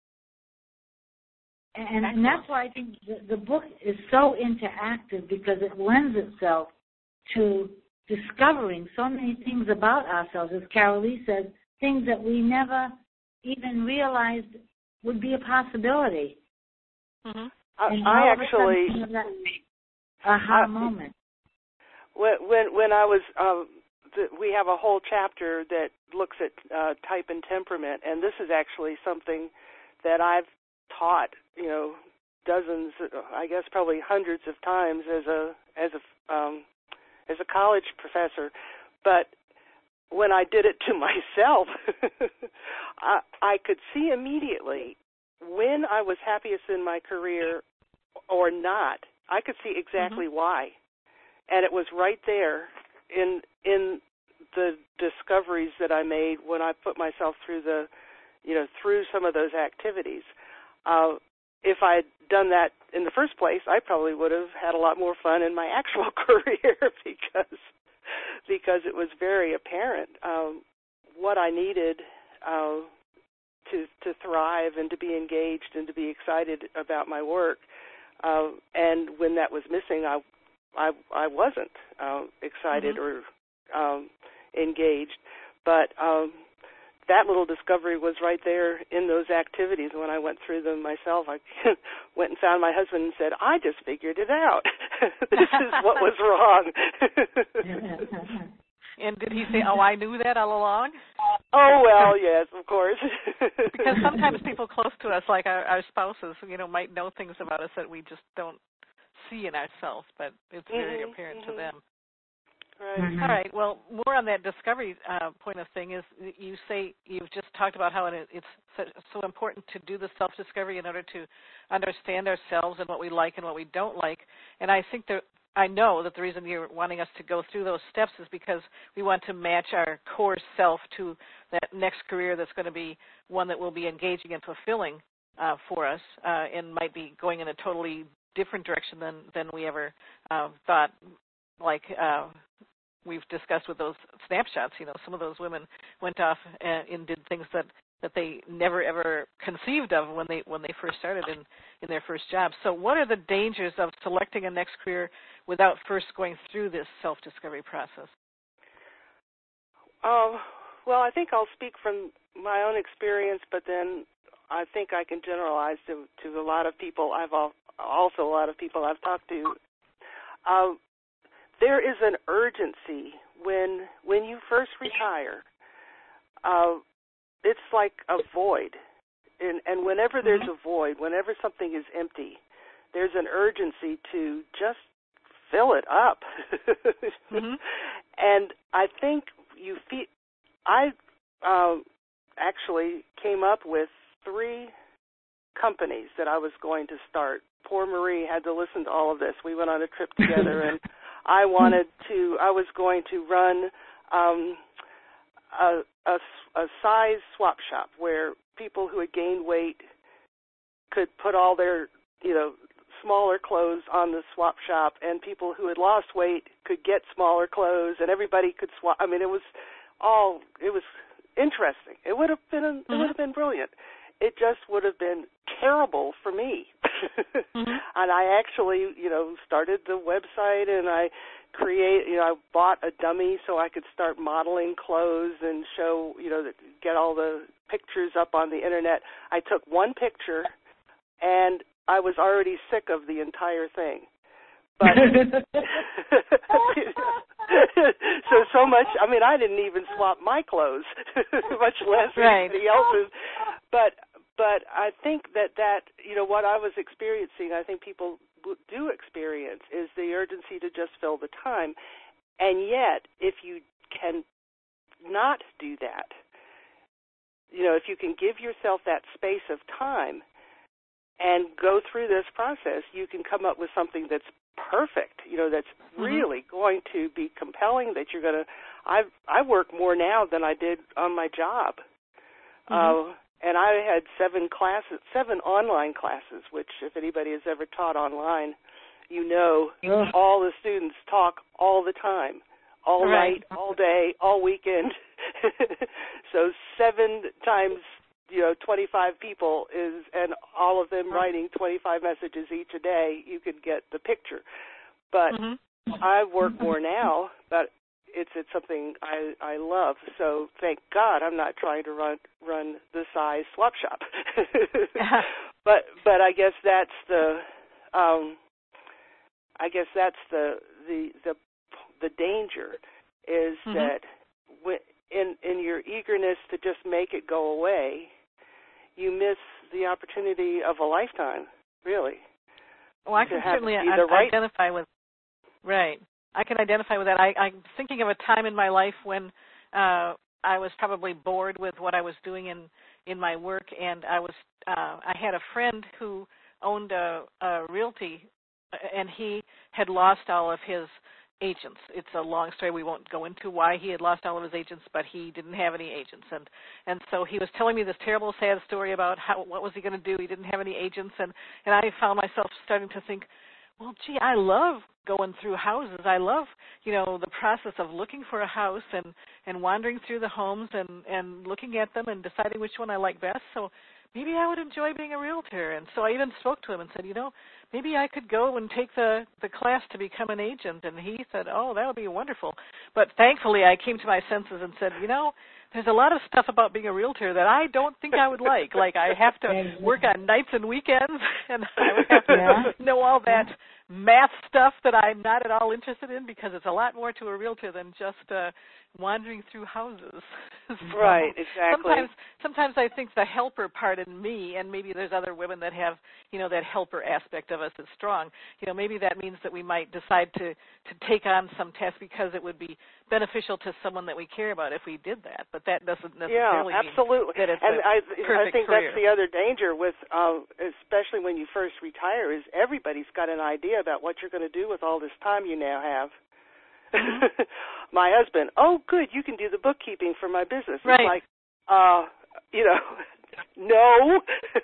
And, and that's why I think the, the book is so interactive, because it lends itself to discovering so many things about ourselves, as Carol Lee says, things that we never even realized would be a possibility. Mm-hmm. I, and I all of a actually sudden, you know, that aha I, moment. When when, when I was um, the, we have a whole chapter that looks at uh, type and temperament, and this is actually something that I've taught, you know, dozens, I guess probably hundreds of times as a as a um, as a college professor. But when I did it to myself, I, I could see immediately when I was happiest in my career or not. I could see exactly mm-hmm. why, and it was right there in in the discoveries that I made when I put myself through the, you know, through some of those activities. uh, if I'd done that in the first place, I probably would have had a lot more fun in my actual career because because it was very apparent um, what I needed uh, to to thrive and to be engaged and to be excited about my work. Uh, and when that was missing, I I, I wasn't uh, excited mm-hmm. or um, engaged. But um, that little discovery was right there in those activities. When I went through them myself, I went and found my husband and said, I just figured it out. This is what was wrong. And did he say, oh, I knew that all along? Oh, well, yes, of course. Because sometimes people close to us, like our, our spouses, you know, might know things about us that we just don't see in ourselves, but it's very mm-hmm, apparent mm-hmm. to them. Right. Mm-hmm. All right. Well, more on that discovery uh, point of thing is you say you've just talked about how it, it's so, so important to do the self-discovery in order to understand ourselves and what we like and what we don't like. And I think that I know that the reason you're wanting us to go through those steps is because we want to match our core self to that next career that's going to be one that will be engaging and fulfilling uh, for us uh, and might be going in a totally different direction than, than we ever uh, thought, like uh, we've discussed with those snapshots. You know, some of those women went off and, and did things that, that they never ever conceived of when they when they first started in, in their first job. So what are the dangers of selecting a next career without first going through this self-discovery process? Um, well, I think I'll speak from my own experience, but then I think I can generalize to, to a lot of people. I've also a lot of people I've talked to. Um, there is an urgency when when you first retire. Uh, it's like a void, and, and whenever there's a void, whenever something is empty, there's an urgency to just fill it up. mm-hmm. And I think you feel. I um, actually came up with three companies that I was going to start. Poor Marie had to listen to all of this. We went on a trip together, and I wanted to. I was going to run um, a, a, a size swap shop where people who had gained weight could put all their, you know, smaller clothes on the swap shop, and people who had lost weight could get smaller clothes, and everybody could swap. I mean, it was all. It was interesting. It would have been. Mm-hmm. It would have been brilliant. It just would have been terrible for me. mm-hmm. And I actually, you know, started the website, and I create, you know, I bought a dummy so I could start modeling clothes and show, you know, get all the pictures up on the internet. I took one picture, and I was already sick of the entire thing. But so so much. I mean, I didn't even swap my clothes, much less right. anybody else's. But but I think that that you know what I was experiencing, I think people do experience, is the urgency to just fill the time. And yet, if you can not do that, you know, if you can give yourself that space of time and go through this process, you can come up with something that's perfect, you know, that's mm-hmm. really going to be compelling, that you're going to, I I work more now than I did on my job. Mm-hmm. Uh, and I had seven classes, seven online classes, which if anybody has ever taught online, you know, Ugh. all the students talk all the time, all right. night, all day, all weekend. So seven times, you know, twenty-five people is, and all of them writing twenty-five messages each a day, you could get the picture. But mm-hmm. I work more now, but it's it's something I, I love. So thank God I'm not trying to run run the size swap shop. but but I guess that's the um, I guess that's the the the the danger is mm-hmm. that when, in in your eagerness to just make it go away, you miss the opportunity of a lifetime, really. Well, I can certainly I- right... identify with, right. I can identify with that. I, I'm thinking of a time in my life when uh, I was probably bored with what I was doing in, in my work, and I was uh, I had a friend who owned a, a realty, and he had lost all of his agents. It's a long story. We won't go into why he had lost all of his agents, but he didn't have any agents. And and so he was telling me this terrible, sad story about how what was he going to do. He didn't have any agents. And, and I found myself starting to think, well, gee, I love going through houses. I love, you know, the process of looking for a house and, and wandering through the homes and, and looking at them and deciding which one I like best. So maybe I would enjoy being a realtor. And so I even spoke to him and said, you know, maybe I could go and take the, the class to become an agent. And he said, oh, that would be wonderful. But thankfully I came to my senses and said, you know, there's a lot of stuff about being a realtor that I don't think I would like. Like I have to work on nights and weekends, and I would have to yeah. know all that math stuff that I'm not at all interested in, because it's a lot more to a realtor than just uh, wandering through houses. So right, exactly. Sometimes, sometimes I think the helper part in me, and maybe there's other women that have, you know, that helper aspect of us is strong. You know, maybe that means that we might decide to, to take on some tasks because it would be beneficial to someone that we care about if we did that. But that doesn't necessarily yeah, absolutely. mean that it's and a I, perfect I think career. That's the other danger with, uh, especially when you first retire, is everybody's got an idea about what you're going to do with all this time you now have. Mm-hmm. My husband, oh, good, you can do the bookkeeping for my business. Right. It's like, uh, you know, no,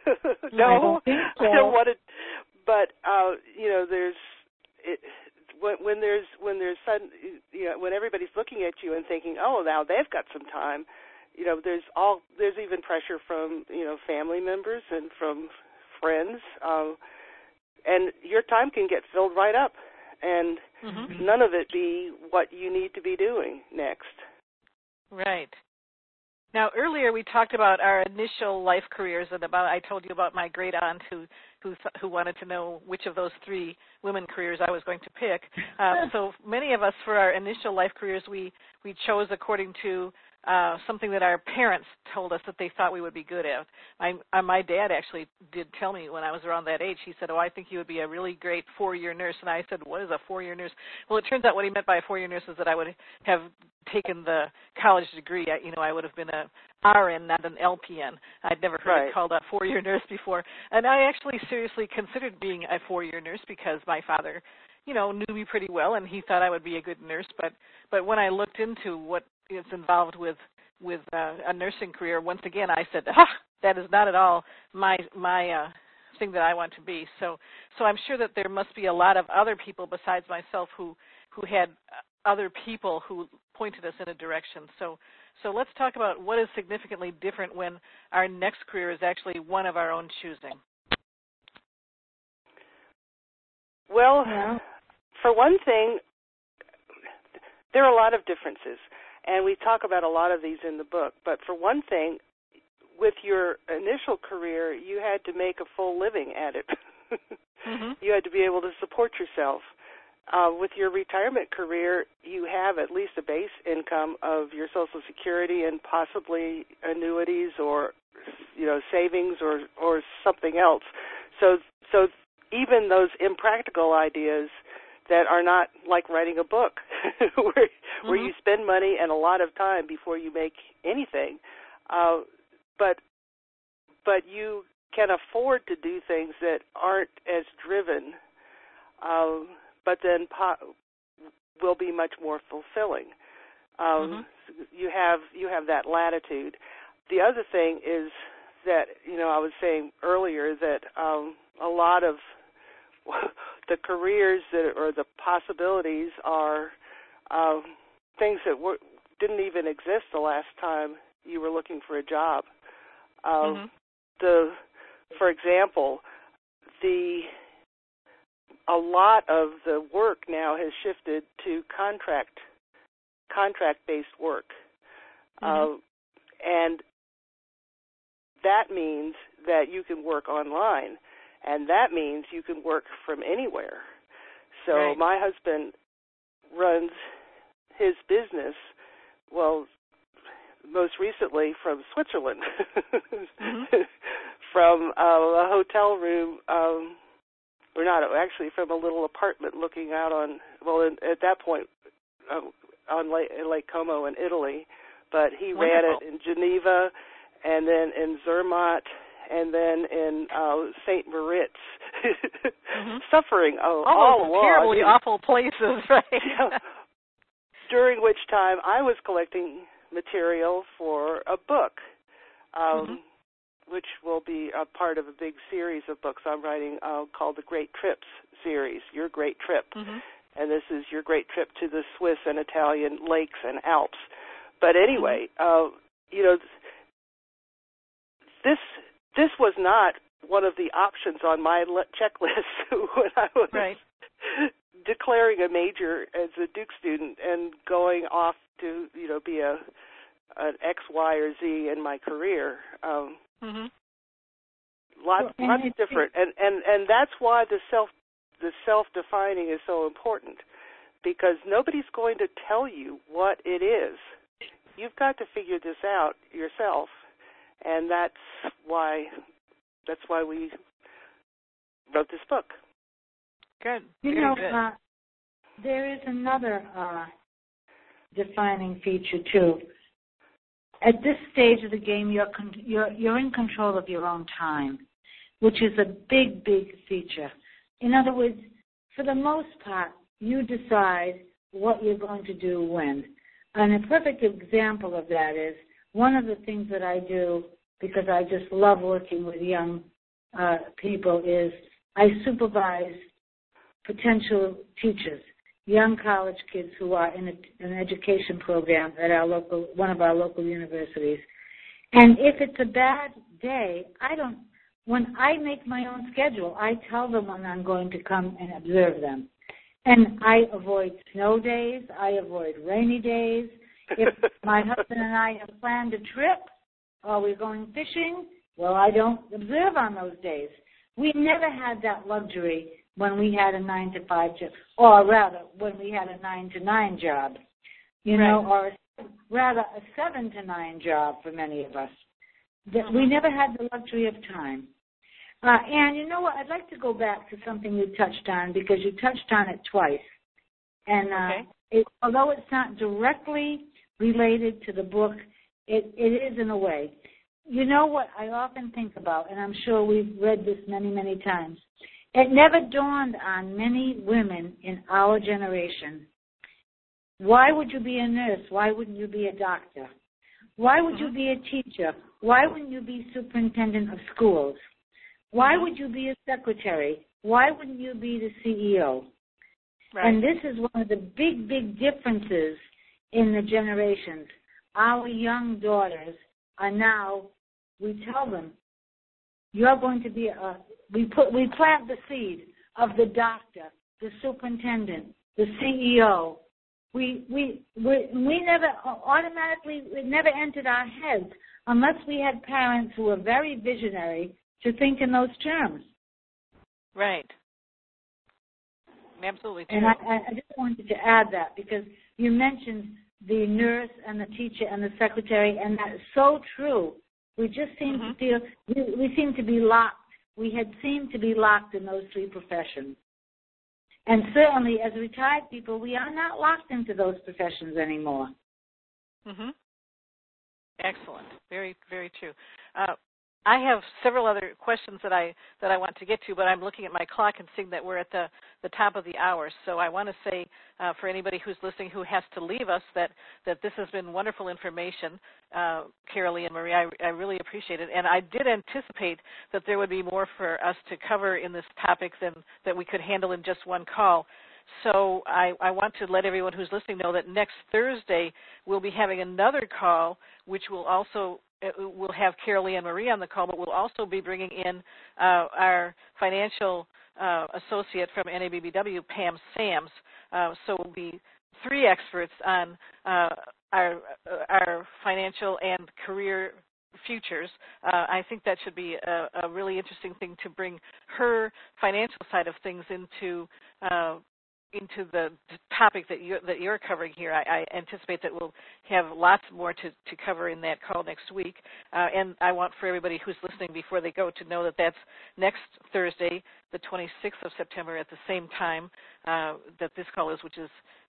no, I don't, so. I don't want to. But uh, you know, there's it, when, when there's when there's sudden, you know, when everybody's looking at you and thinking, oh, now they've got some time. You know, there's all there's even pressure from you know family members and from friends, um, and your time can get filled right up. And mm-hmm. none of it be what you need to be doing next. Right. Now, earlier we talked about our initial life careers, and about I told you about my great aunt who who, who wanted to know which of those three women careers I was going to pick. Uh, so many of us, for our initial life careers, we, we chose according to uh, something that our parents told us that they thought we would be good at. My, uh, my dad actually did tell me when I was around that age, he said, oh, I think you would be a really great four-year nurse. And I said, what is a four-year nurse? Well, it turns out what he meant by a four-year nurse is that I would have taken the college degree. I, you know, I would have been a R N, not an L P N. I'd never heard right. it called a four-year nurse before. And I actually seriously considered being a four-year nurse because my father, you know, knew me pretty well, and he thought I would be a good nurse. But but when I looked into what is involved with with uh, a nursing career, once again I said, ah, that is not at all my my uh, thing that I want to be. So so I'm sure that there must be a lot of other people besides myself who who had other people who pointed us in a direction. So so let's talk about what is significantly different when our next career is actually one of our own choosing. Well, yeah. For one thing, there are a lot of differences, and we talk about a lot of these in the book. But for one thing, with your initial career, you had to make a full living at it. Mm-hmm. You had to be able to support yourself. Uh, with your retirement career, you have at least a base income of your Social Security and possibly annuities or, you know, savings or, or something else. So, so even those impractical ideas that are not like writing a book, where, mm-hmm. where you spend money and a lot of time before you make anything, uh, but but you can afford to do things that aren't as driven. Um, but then po- will be much more fulfilling. Um, mm-hmm. You have you have that latitude. The other thing is that, you know, I was saying earlier that um, a lot of the careers that or the possibilities are uh, things that were, didn't even exist the last time you were looking for a job. Uh, mm-hmm. The, for example, the a lot of the work now has shifted to contract, contract-based work. Mm-hmm. Uh, and that means that you can work online, and that means you can work from anywhere. So right. My husband runs his business, well, most recently from Switzerland, mm-hmm. from uh, a hotel room, um, or not, actually from a little apartment looking out on, well, in, at that point, uh, on Lake, Lake Como in Italy. But he Wonderful. ran it in Geneva and then in Zermatt and then in uh, Saint Moritz, mm-hmm. suffering oh, all, all along. Terribly awful places, right? Yeah. During which time I was collecting material for a book, um, mm-hmm. which will be a part of a big series of books I'm writing uh, called the Great Trips series, Your Great Trip. Mm-hmm. And this is Your Great Trip to the Swiss and Italian lakes and Alps. But anyway, uh, you know, this this was not one of the options on my le- checklist when I was right. declaring a major as a Duke student and going off to, you know, be a an X, Y, or Z in my career. Um, mm-hmm. Lots, well, lots different, and, and and that's why the self the self-defining is so important, because nobody's going to tell you what it is. You've got to figure this out yourself, and that's why that's why we wrote this book. Good. You Very know, good. Uh, there is another uh, defining feature too. At this stage of the game, you're con- you're you're in control of your own time, which is a big, big feature. In other words, for the most part, you decide what you're going to do when. And a perfect example of that is one of the things that I do, because I just love working with young uh, people, is I supervise potential teachers, young college kids who are in a, an education program at our local, one of our local universities. And if it's a bad day, I don't, when I make my own schedule, I tell them when I'm going to come and observe them. And I avoid snow days, I avoid rainy days. If my husband and I have planned a trip, or we're going fishing, well, I don't observe on those days. We never had that luxury when we had a nine to five job, or rather, when we had a nine to nine job, you know, right. or a, rather a seven to nine job for many of us. That we never had the luxury of time. Uh, and you know what? I'd like to go back to something you touched on, because you touched on it twice. And uh, okay. it, although it's not directly related to the book, it, it is in a way. You know what I often think about, and I'm sure we've read this many, many times. It never dawned on many women in our generation, why would you be a nurse? Why wouldn't you be a doctor? Why would you be a teacher? Why wouldn't you be superintendent of schools? Why would you be a secretary? Why wouldn't you be the C E O? Right. And this is one of the big, big differences in the generations. Our young daughters are now, we tell them, you're going to be a, we put, we plant the seed of the doctor, the superintendent, the C E O. We, we, we, we never automatically, it never entered our heads unless we had parents who were very visionary to think in those terms. Right. Absolutely true. And I, I just wanted to add that, because you mentioned the nurse and the teacher and the secretary, and that is so true. We just seem mm-hmm. to feel, we, we seem to be locked. We had seemed to be locked in those three professions. And certainly as retired people, we are not locked into those professions anymore. Mm-hmm. Excellent. Very, very true. Uh, I have several other questions that I that I want to get to, but I'm looking at my clock and seeing that we're at the, the top of the hour. So I want to say uh, for anybody who's listening who has to leave us that, that this has been wonderful information, uh, Carolee and Marie. I, I really appreciate it. And I did anticipate that there would be more for us to cover in this topic than that we could handle in just one call. So I, I want to let everyone who's listening know that next Thursday we'll be having another call, which will also we'll have Carolee and Marie on the call, but we'll also be bringing in uh, our financial uh, associate from N A B B W, Pam Sams. Uh, so we'll be three experts on uh, our our financial and career futures. Uh, I think that should be a, a really interesting thing to bring her financial side of things into uh, into the topic that you're, that you're covering here. I, I anticipate that we'll have lots more to, to cover in that call next week. Uh, and I want for everybody who's listening before they go to know that that's next Thursday, the twenty-sixth of September at the same time uh, that this call is, which is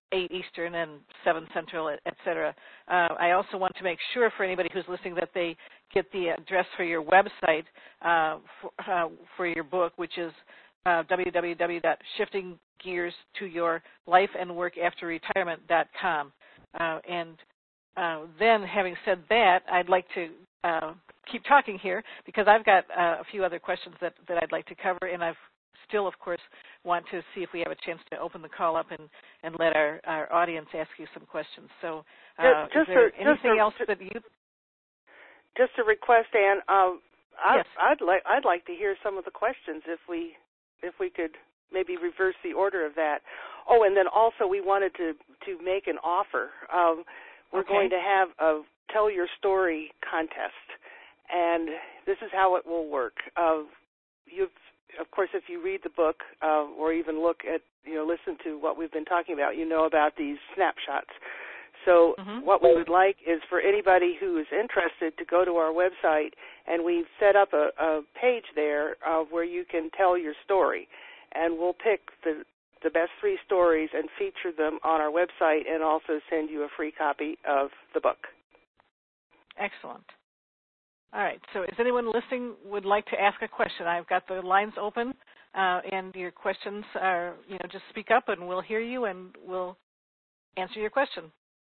eight Eastern and seven Central, et cetera. Uh, I also want to make sure for anybody who's listening that they get the address for your website uh, for, uh, for your book, which is uh, w w w dot shifting gears to your life and work after retirement dot com. Uh, and uh, then, having said that, I'd like to uh, keep talking here because I've got uh, a few other questions that, that I'd like to cover, and I've still, of course, want to see if we have a chance to open the call up and, and let our, our audience ask you some questions. So uh, just, is there a, anything a, else that you... Just a request, Ann. Um, I, yes. I'd like I'd like to hear some of the questions if we if we could maybe reverse the order of that. Oh, and then also we wanted to, to make an offer. Um, we're okay. going to have a Tell Your Story contest, and this is how it will work. Uh, you've Of course, if you read the book uh, or even look at, you know, listen to what we've been talking about, you know about these snapshots. So mm-hmm. what we would like is for anybody who is interested to go to our website, and we've set up a, a page there uh, where you can tell your story. And we'll pick the, the best three stories and feature them on our website and also send you a free copy of the book. Excellent. All right, so if anyone listening would like to ask a question, I've got the lines open, uh, and your questions are, you know, just speak up and we'll hear you and we'll answer your question.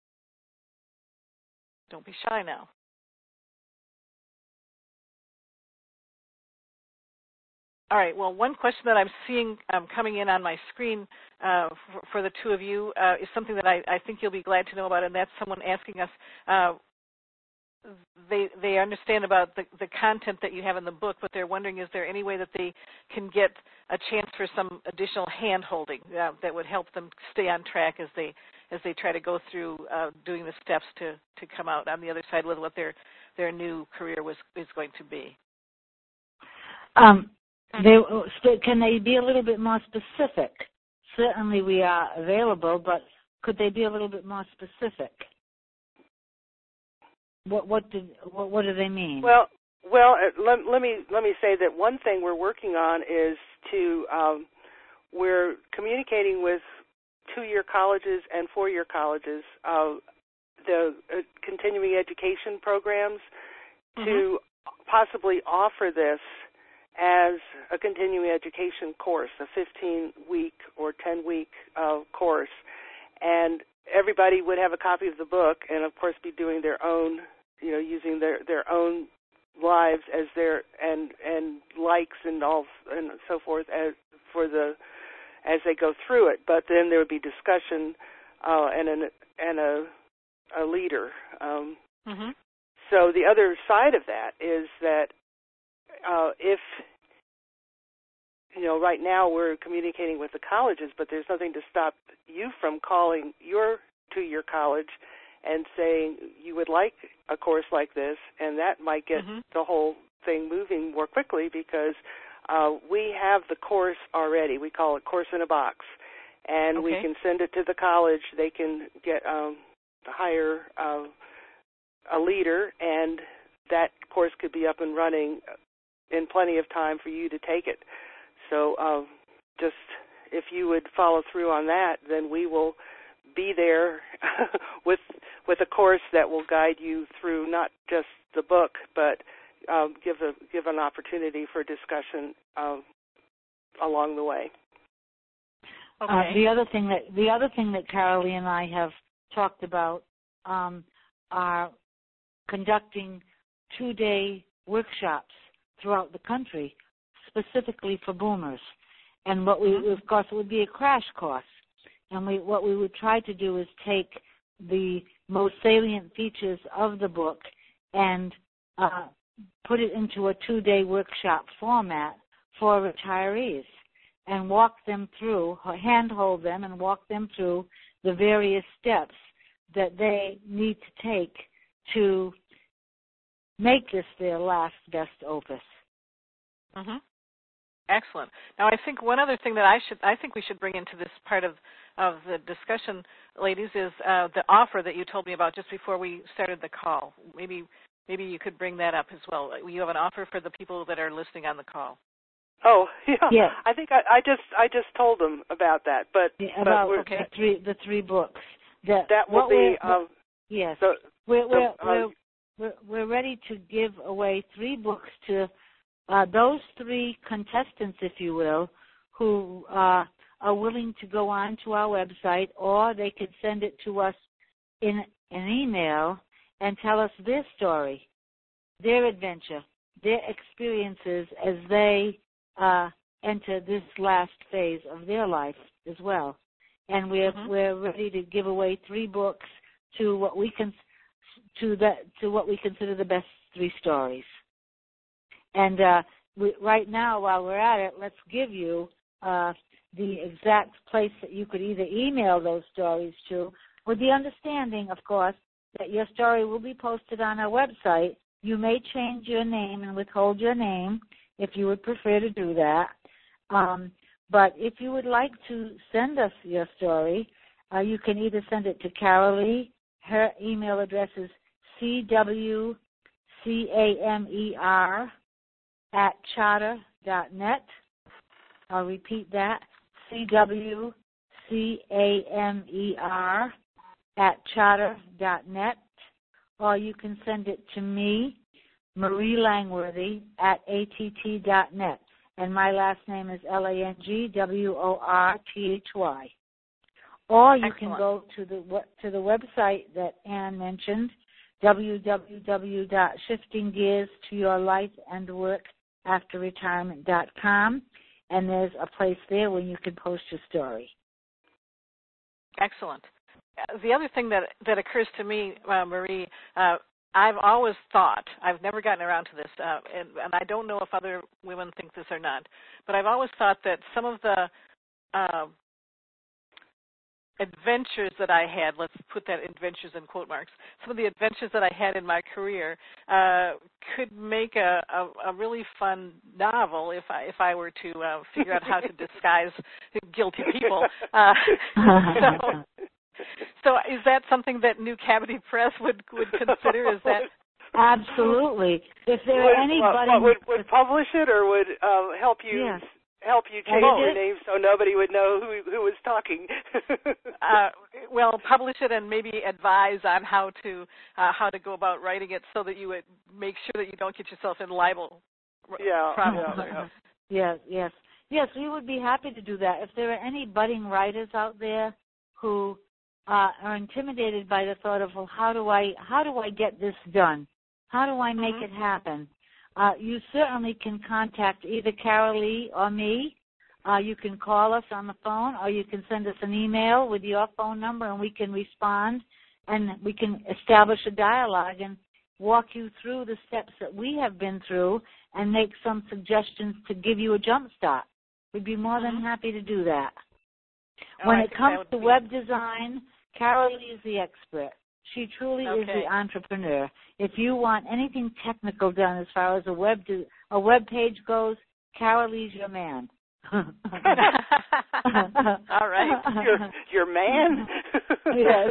Don't be shy now. All right, well, one question that I'm seeing um, coming in on my screen uh, for, for the two of you uh, is something that I, I think you'll be glad to know about, and that's someone asking us, uh, They they understand about the, the content that you have in the book, but they're wondering, is there any way that they can get a chance for some additional hand-holding uh, that would help them stay on track as they as they try to go through uh, doing the steps to, to come out on the other side with what their their new career was is going to be? Um, they, can they be a little bit more specific? Certainly we are available, but could they be a little bit more specific? What what did what, what do they mean? Well, well, uh, let, let me let me say that one thing we're working on is to um, we're communicating with two-year colleges and four-year colleges, uh, the uh, continuing education programs, mm-hmm. to possibly offer this as a continuing education course, a fifteen-week or ten-week uh, course, and everybody would have a copy of the book and, of course, be doing their own, you know, using their, their own lives as their and and likes and all and so forth as for the as they go through it. But then there would be discussion uh, and an and a a leader. Um, mm-hmm. So the other side of that is that uh, if you know, right now we're communicating with the colleges, but there's nothing to stop you from calling your two-year college and saying you would like a course like this, and that might get mm-hmm. the whole thing moving more quickly because uh, we have the course already. We call it Course in a Box, and okay. we can send it to the college. They can get um, hire uh, a leader, and that course could be up and running in plenty of time for you to take it. So uh, just if you would follow through on that, then we will be there with with a course that will guide you through not just the book, but um, give a give an opportunity for discussion uh, along the way. Okay. Uh, the other thing that the other thing that Carolee and I have talked about um, are conducting two-day workshops throughout the country, specifically for boomers. And what we, of course, it would be a crash course. And we, what we would try to do is take the most salient features of the book and uh, put it into a two-day workshop format for retirees and walk them through, handhold them and walk them through the various steps that they need to take to make this their last best opus. Mm-hmm. Excellent. Now, I think one other thing that I should, I think we should bring into this part of, of the discussion, ladies, is uh, the offer that you told me about just before we started the call. Maybe, maybe you could bring that up as well. You have an offer for the people that are listening on the call. Oh, yeah. Yeah. I think I, I just I just told them about that, but Yeah, but about we're, okay. the three the three books. The, that will be um, yes. the, we're we're, the, um, we're we're we're ready to give away three books to uh, those three contestants, if you will, who uh, are willing to go on to our website, or they could send it to us in an email and tell us their story, their adventure, their experiences as they uh, enter this last phase of their life as well. And we're mm-hmm. we're ready to give away three books to what we can to the to what we consider the best three stories. And uh, we, right now, while we're at it, let's give you uh, the exact place that you could either email those stories to, with the understanding, of course, that your story will be posted on our website. You may change your name and withhold your name if you would prefer to do that. Um, but if you would like to send us your story, uh, you can either send it to Carolee. Her email address is C W C A M E R at charter dot net. I'll repeat that, C W C A M E R at charter dot net. Or you can send it to me, Marie Langworthy, at A T T dot net. And my last name is L A N G W O R T H Y. Or you Excellent. can go to the to the website that Anne mentioned, w w w dot shifting gears to your life and work after retirement dot com, and there's a place there where you can post your story. Excellent. The other thing that that occurs to me, uh, Marie, uh, I've always thought, I've never gotten around to this, uh, and, and I don't know if other women think this or not, but I've always thought that some of the uh, adventures that I had, let's put that adventures in quote marks, some of the adventures that I had in my career uh, could make a, a, a really fun novel if I if I were to uh, figure out how to disguise guilty people. Uh, so, so is that something that New Cavity Press would, would consider? Is that absolutely? If there would, are anybody uh, would would publish it or would uh, help you? Yes. Help you change well, your name so nobody would know who who was talking. uh, well, publish it and maybe advise on how to uh, how to go about writing it so that you would make sure that you don't get yourself in libel. Yeah. Probably. Yeah. Yes. Yes. Yes. We would be happy to do that. If there are any budding writers out there who uh, are intimidated by the thought of, well, how do I how do I get this done? How do I make mm-hmm. it happen? Uh, you certainly can contact either Carolee or me. Uh, you can call us on the phone, or you can send us an email with your phone number, and we can respond, and we can establish a dialogue and walk you through the steps that we have been through and make some suggestions to give you a jump start. We'd be more mm-hmm. than happy to do that. Oh, when I it comes to be... web design, Carolee is the expert. She truly okay. is the entrepreneur. If you want anything technical done as far as a web de- a web page goes, Carolee's your man. All right. Your, your man? Yes.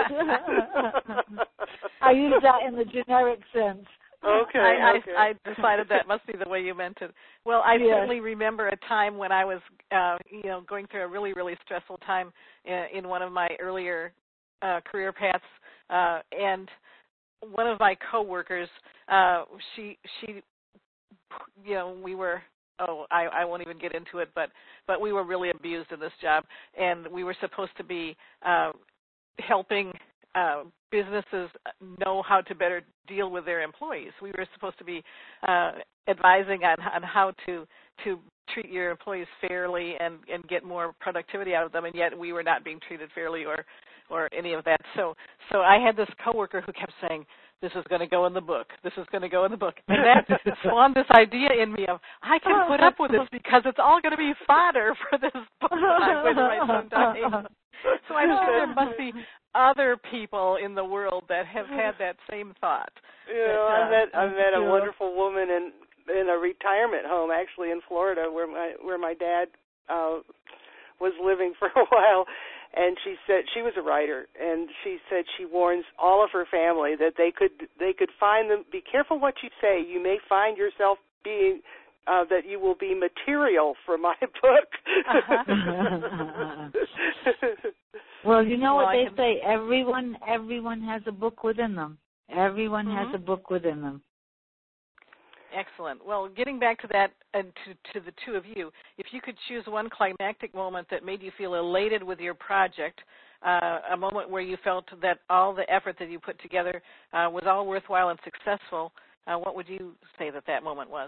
I use that in the generic sense. Okay, I, okay. I, I decided that must be the way you meant it. Well, I yes. certainly remember a time when I was, uh, you know, going through a really, really stressful time in, in one of my earlier uh, career paths. Uh, and one of my coworkers, uh, she, she, you know, we were, oh, I, I won't even get into it, but, but we were really abused in this job, and we were supposed to be uh, helping uh, businesses know how to better deal with their employees. We were supposed to be uh, advising on, on how to to treat your employees fairly and, and get more productivity out of them, and yet we were not being treated fairly or or any of that. So so I had this coworker who kept saying, this is going to go in the book. This is going to go in the book. And that spawned this idea in me of, I can put up with this because it's all going to be fodder for this book that I'm going to write sometime. So I'm sure there must be other people in the world that have had that same thought. You know, that, uh, I met I met a wonderful woman in in a retirement home, actually in Florida, where my where my dad uh, was living for a while. And she said she was a writer, and she said she warns all of her family that they could they could find them. Be careful what you say. You may find yourself being uh, that you will be material for my book. Uh-huh. Well, you know well, what they can... say, everyone everyone has a book within them. Everyone mm-hmm. has a book within them. Excellent. Well, getting back to that and to, to the two of you, if you could choose one climactic moment that made you feel elated with your project, uh, a moment where you felt that all the effort that you put together uh, was all worthwhile and successful, uh, what would you say that that moment was?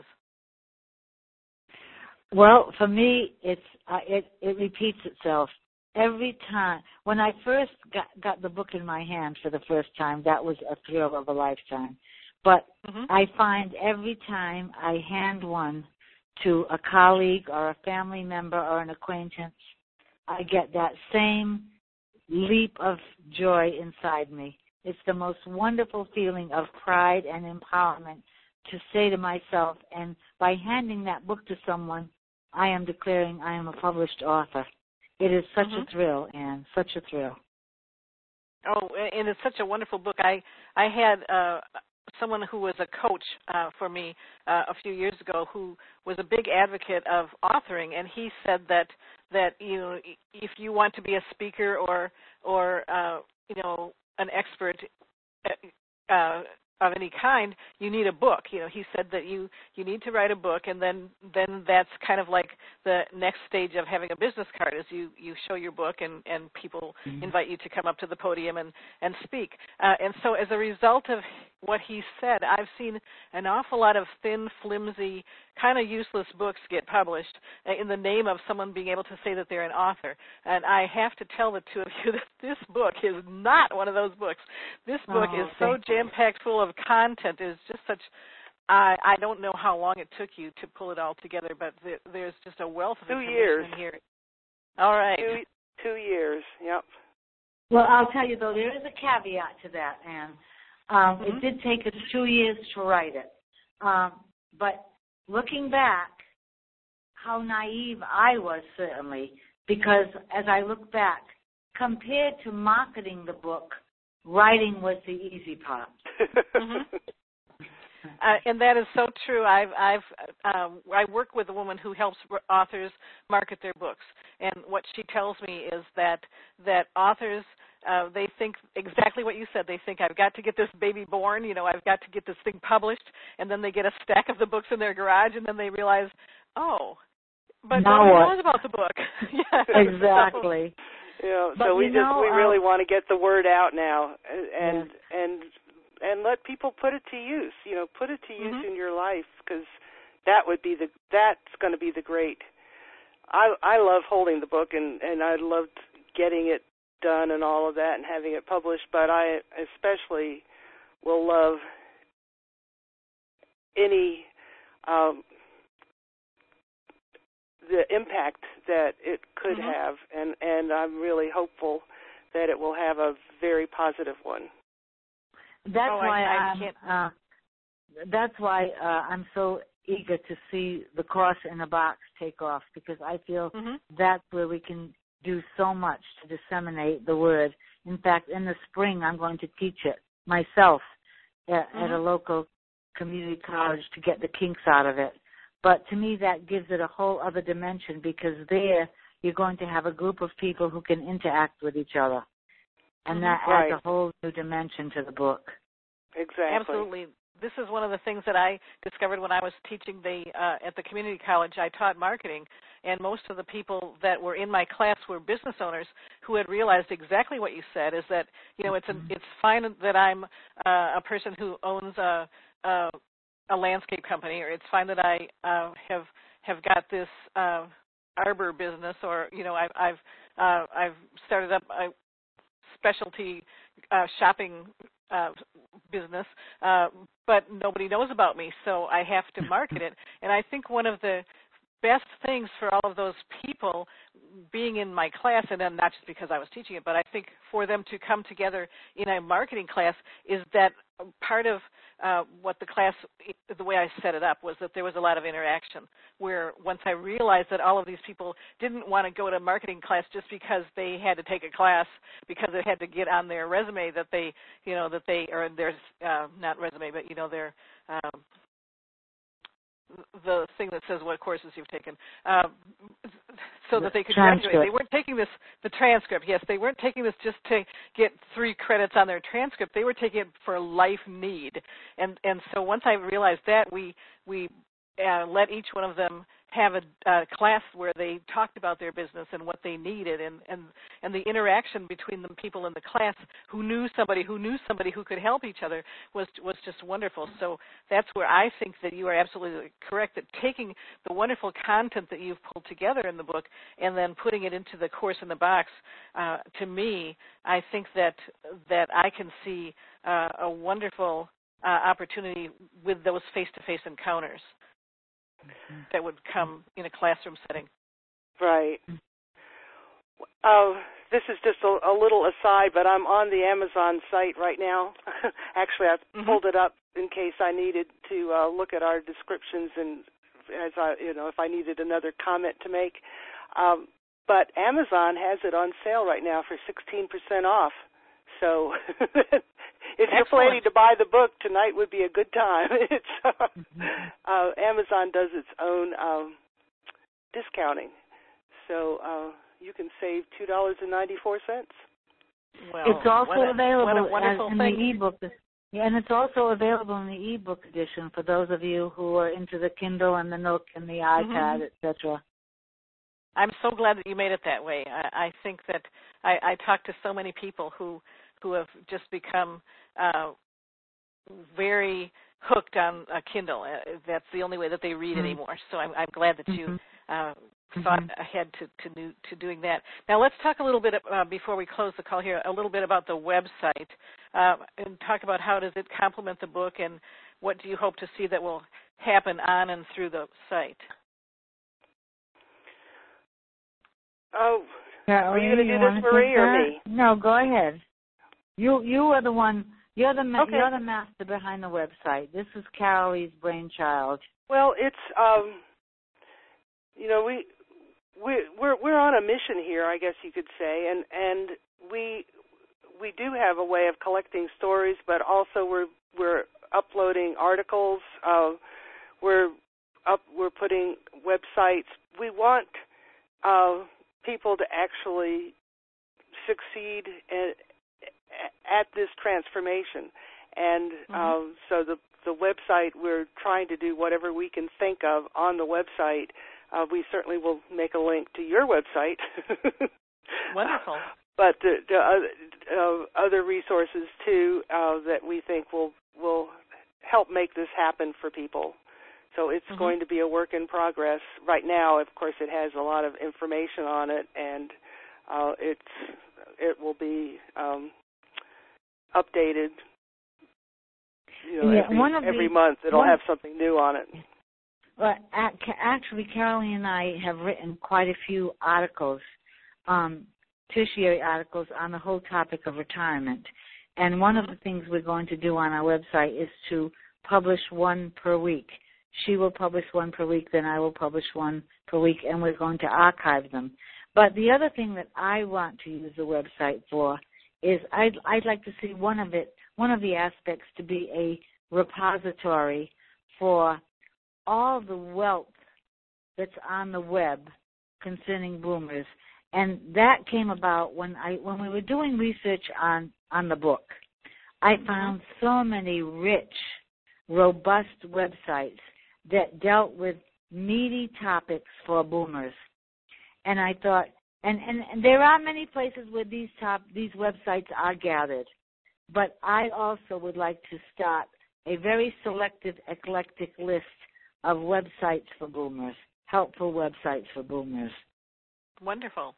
Well, for me, it's uh, it it repeats itself every time. When I first got got the book in my hand for the first time, that was a thrill of a lifetime. But mm-hmm. I find every time I hand one to a colleague or a family member or an acquaintance, I get that same leap of joy inside me. It's the most wonderful feeling of pride and empowerment to say to myself, and by handing that book to someone, I am declaring I am a published author. It is such mm-hmm. a thrill, Anne, such a thrill. Oh, and it's such a wonderful book. I, I had uh, someone who was a coach uh, for me uh, a few years ago who was a big advocate of authoring, and he said that, that you know, if you want to be a speaker or, or uh, you know, an expert uh, of any kind, you need a book. You know, he said that you, you need to write a book, and then then that's kind of like the next stage of having a business card is you, you show your book and, and people mm-hmm. invite you to come up to the podium and, and speak. Uh, and so as a result of what he said, I've seen an awful lot of thin, flimsy, kind of useless books get published in the name of someone being able to say that they're an author. And I have to tell the two of you that this book is not one of those books. This book oh, is so jam-packed full of content. It's just such, I, I don't know how long it took you to pull it all together, but there, there's just a wealth of two information years. in here. All right. Two, two years, yep. Well, I'll tell you, though, there is a caveat to that, Anne. Um, mm-hmm. It did take us two years to write it. Um, but looking back, how naive I was, certainly, because as I look back, compared to marketing the book, writing was the easy part. mm-hmm. Uh, and that is so true. I've, I've, uh, I work with a woman who helps authors market their books, and what she tells me is that that authors uh, they think exactly what you said. They think I've got to get this baby born. You know, I've got to get this thing published, and then they get a stack of the books in their garage, and then they realize, oh, but now nobody what? knows about the book. yeah, exactly. So, you know, but so we you just know, we uh, really want to get the word out now, and yes. and. and let people put it to use, you know, put it to use mm-hmm. in your life, because that would be the, that's going to be the great, I I love holding the book, and, and I loved getting it done and all of that and having it published, but I especially will love any, um, the impact that it could mm-hmm. have, and, and I'm really hopeful that it will have a very positive one. That's oh, why I, I I'm. Uh, that's why uh, I'm so eager to see the Cross in a Box take off, because I feel mm-hmm. that's where we can do so much to disseminate the word. In fact, in the spring, I'm going to teach it myself at, mm-hmm. at a local community college to get the kinks out of it. But to me, that gives it a whole other dimension, because there you're going to have a group of people who can interact with each other. And that adds right. a whole new dimension to the book. Exactly. Absolutely. This is one of the things that I discovered when I was teaching the uh, at the community college. I taught marketing, and most of the people that were in my class were business owners who had realized exactly what you said, is that, you know, it's a, it's fine that I'm uh, a person who owns a, a, a landscape company, or it's fine that I uh, have have got this uh, arbor business, or, you know, I, I've uh, I've started up a specialty uh, shopping uh, business, uh, but nobody knows about me, so I have to market it. And I think one of the best things for all of those people being in my class, and then not just because I was teaching it, but I think for them to come together in a marketing class is that part of uh, what the class, the way I set it up, was that there was a lot of interaction, where once I realized that all of these people didn't want to go to marketing class just because they had to take a class, because it had to get on their resume that they, you know, that they, or their, uh, not resume, but, you know, their, um, the thing that says what courses you've taken, uh, so that they could transcript. graduate. They weren't taking this, the transcript, yes, they weren't taking this just to get three credits on their transcript. They were taking it for life need. And and so once I realized that, we, we uh, let each one of them have a uh, class where they talked about their business and what they needed, and, and, and the interaction between the people in the class who knew somebody who knew somebody who could help each other was was just wonderful. So that's where I think that you are absolutely correct, that taking the wonderful content that you've pulled together in the book and then putting it into the course in the box, uh, to me, I think that that I can see uh, a wonderful uh, opportunity with those face-to-face encounters that would come in a classroom setting. Right. Uh, this is just a, a little aside, but I'm on the Amazon site right now. Actually, I've mm-hmm. pulled it up in case I needed to uh, look at our descriptions and as I, you know, if I needed another comment to make. Um, but Amazon has it on sale right now for sixteen percent off. So if you're planning to buy the book, tonight would be a good time. It's, uh, uh, Amazon does its own um, discounting, so uh, you can save two dollars and ninety-four cents. Well, it's also what a, available what a as in thing. the ebook. Yeah, and it's also available in the ebook edition for those of you who are into the Kindle and the Nook and the iPad, mm-hmm. et cetera. I'm so glad that you made it that way. I, I think that I, I talk to so many people who who have just become uh, very hooked on a Kindle. Uh, that's the only way that they read mm-hmm. anymore. So I'm, I'm glad that you uh, thought mm-hmm. ahead to to, new, to doing that. Now let's talk a little bit uh, before we close the call here. A little bit about the website uh, and talk about how does it complement the book and what do you hope to see that will happen on and through the site. Oh, yeah, are you going to do this, Marie, or me? No, go ahead. You you are the one. You're the ma- okay. you're the master behind the website. This is Carolee's brainchild. Well, it's um, you know, we we we're we're on a mission here, I guess you could say, and and we we do have a way of collecting stories, but also we're we're uploading articles. Uh, we're up we're putting websites. We want uh, people to actually succeed in, at this transformation, and mm-hmm. um, so the the website, we're trying to do whatever we can think of on the website. Uh, we certainly will make a link to your website. Wonderful. But to, to uh, uh, other resources too uh, that we think will will help make this happen for people. So it's mm-hmm. going to be a work in progress. Right now, of course, it has a lot of information on it, and uh, it's it will be um, updated. You know, yeah, every, one of every the, month it'll one, have something new on it. Well, actually, Carolee and I have written quite a few articles, um, tertiary articles on the whole topic of retirement. And one of the things we're going to do on our website is to publish one per week. She will publish one per week, then I will publish one per week, and we're going to archive them. But the other thing that I want to use the website for is I'd, I'd like to see one of it, one of the aspects to be a repository for all the wealth that's on the web concerning boomers. And that came about when I when we were doing research on, on the book. I found so many rich, robust websites that dealt with meaty topics for boomers. And I thought, and, and, and there are many places where these top these websites are gathered, but I also would like to start a very selective, eclectic list of websites for boomers, helpful websites for boomers. Wonderful.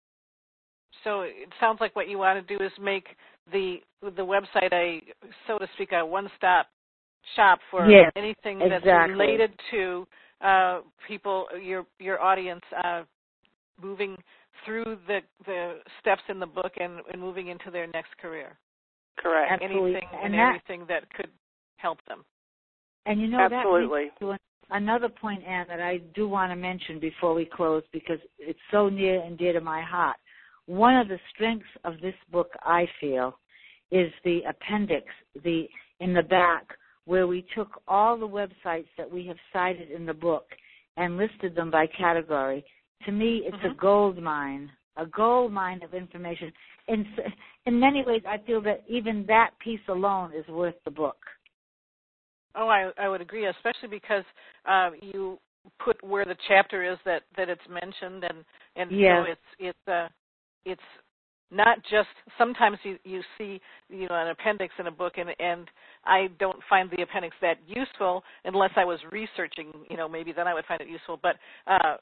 So it sounds like what you want to do is make the the website a, so to speak, a one-stop shop for yes, anything exactly. that's related to uh, people, your your audience, uh, moving through the the steps in the book and, and moving into their next career. Correct. Absolutely. Anything and, and that, everything that could help them. And you know, absolutely. That leads to another point, Anne, that I do want to mention before we close because it's so near and dear to my heart. One of the strengths of this book, I feel, is the appendix, the in the back, where we took all the websites that we have cited in the book and listed them by category. To me, it's mm-hmm. a gold mine, a gold mine of information. In, in many ways, I feel that even that piece alone is worth the book. Oh, I, I would agree, especially because uh, you put where the chapter is that, that it's mentioned, and and yes. so it's it's uh, it's not just sometimes you, you see you know an appendix in a book, and and I don't find the appendix that useful unless I was researching. You know, maybe then I would find it useful. But uh,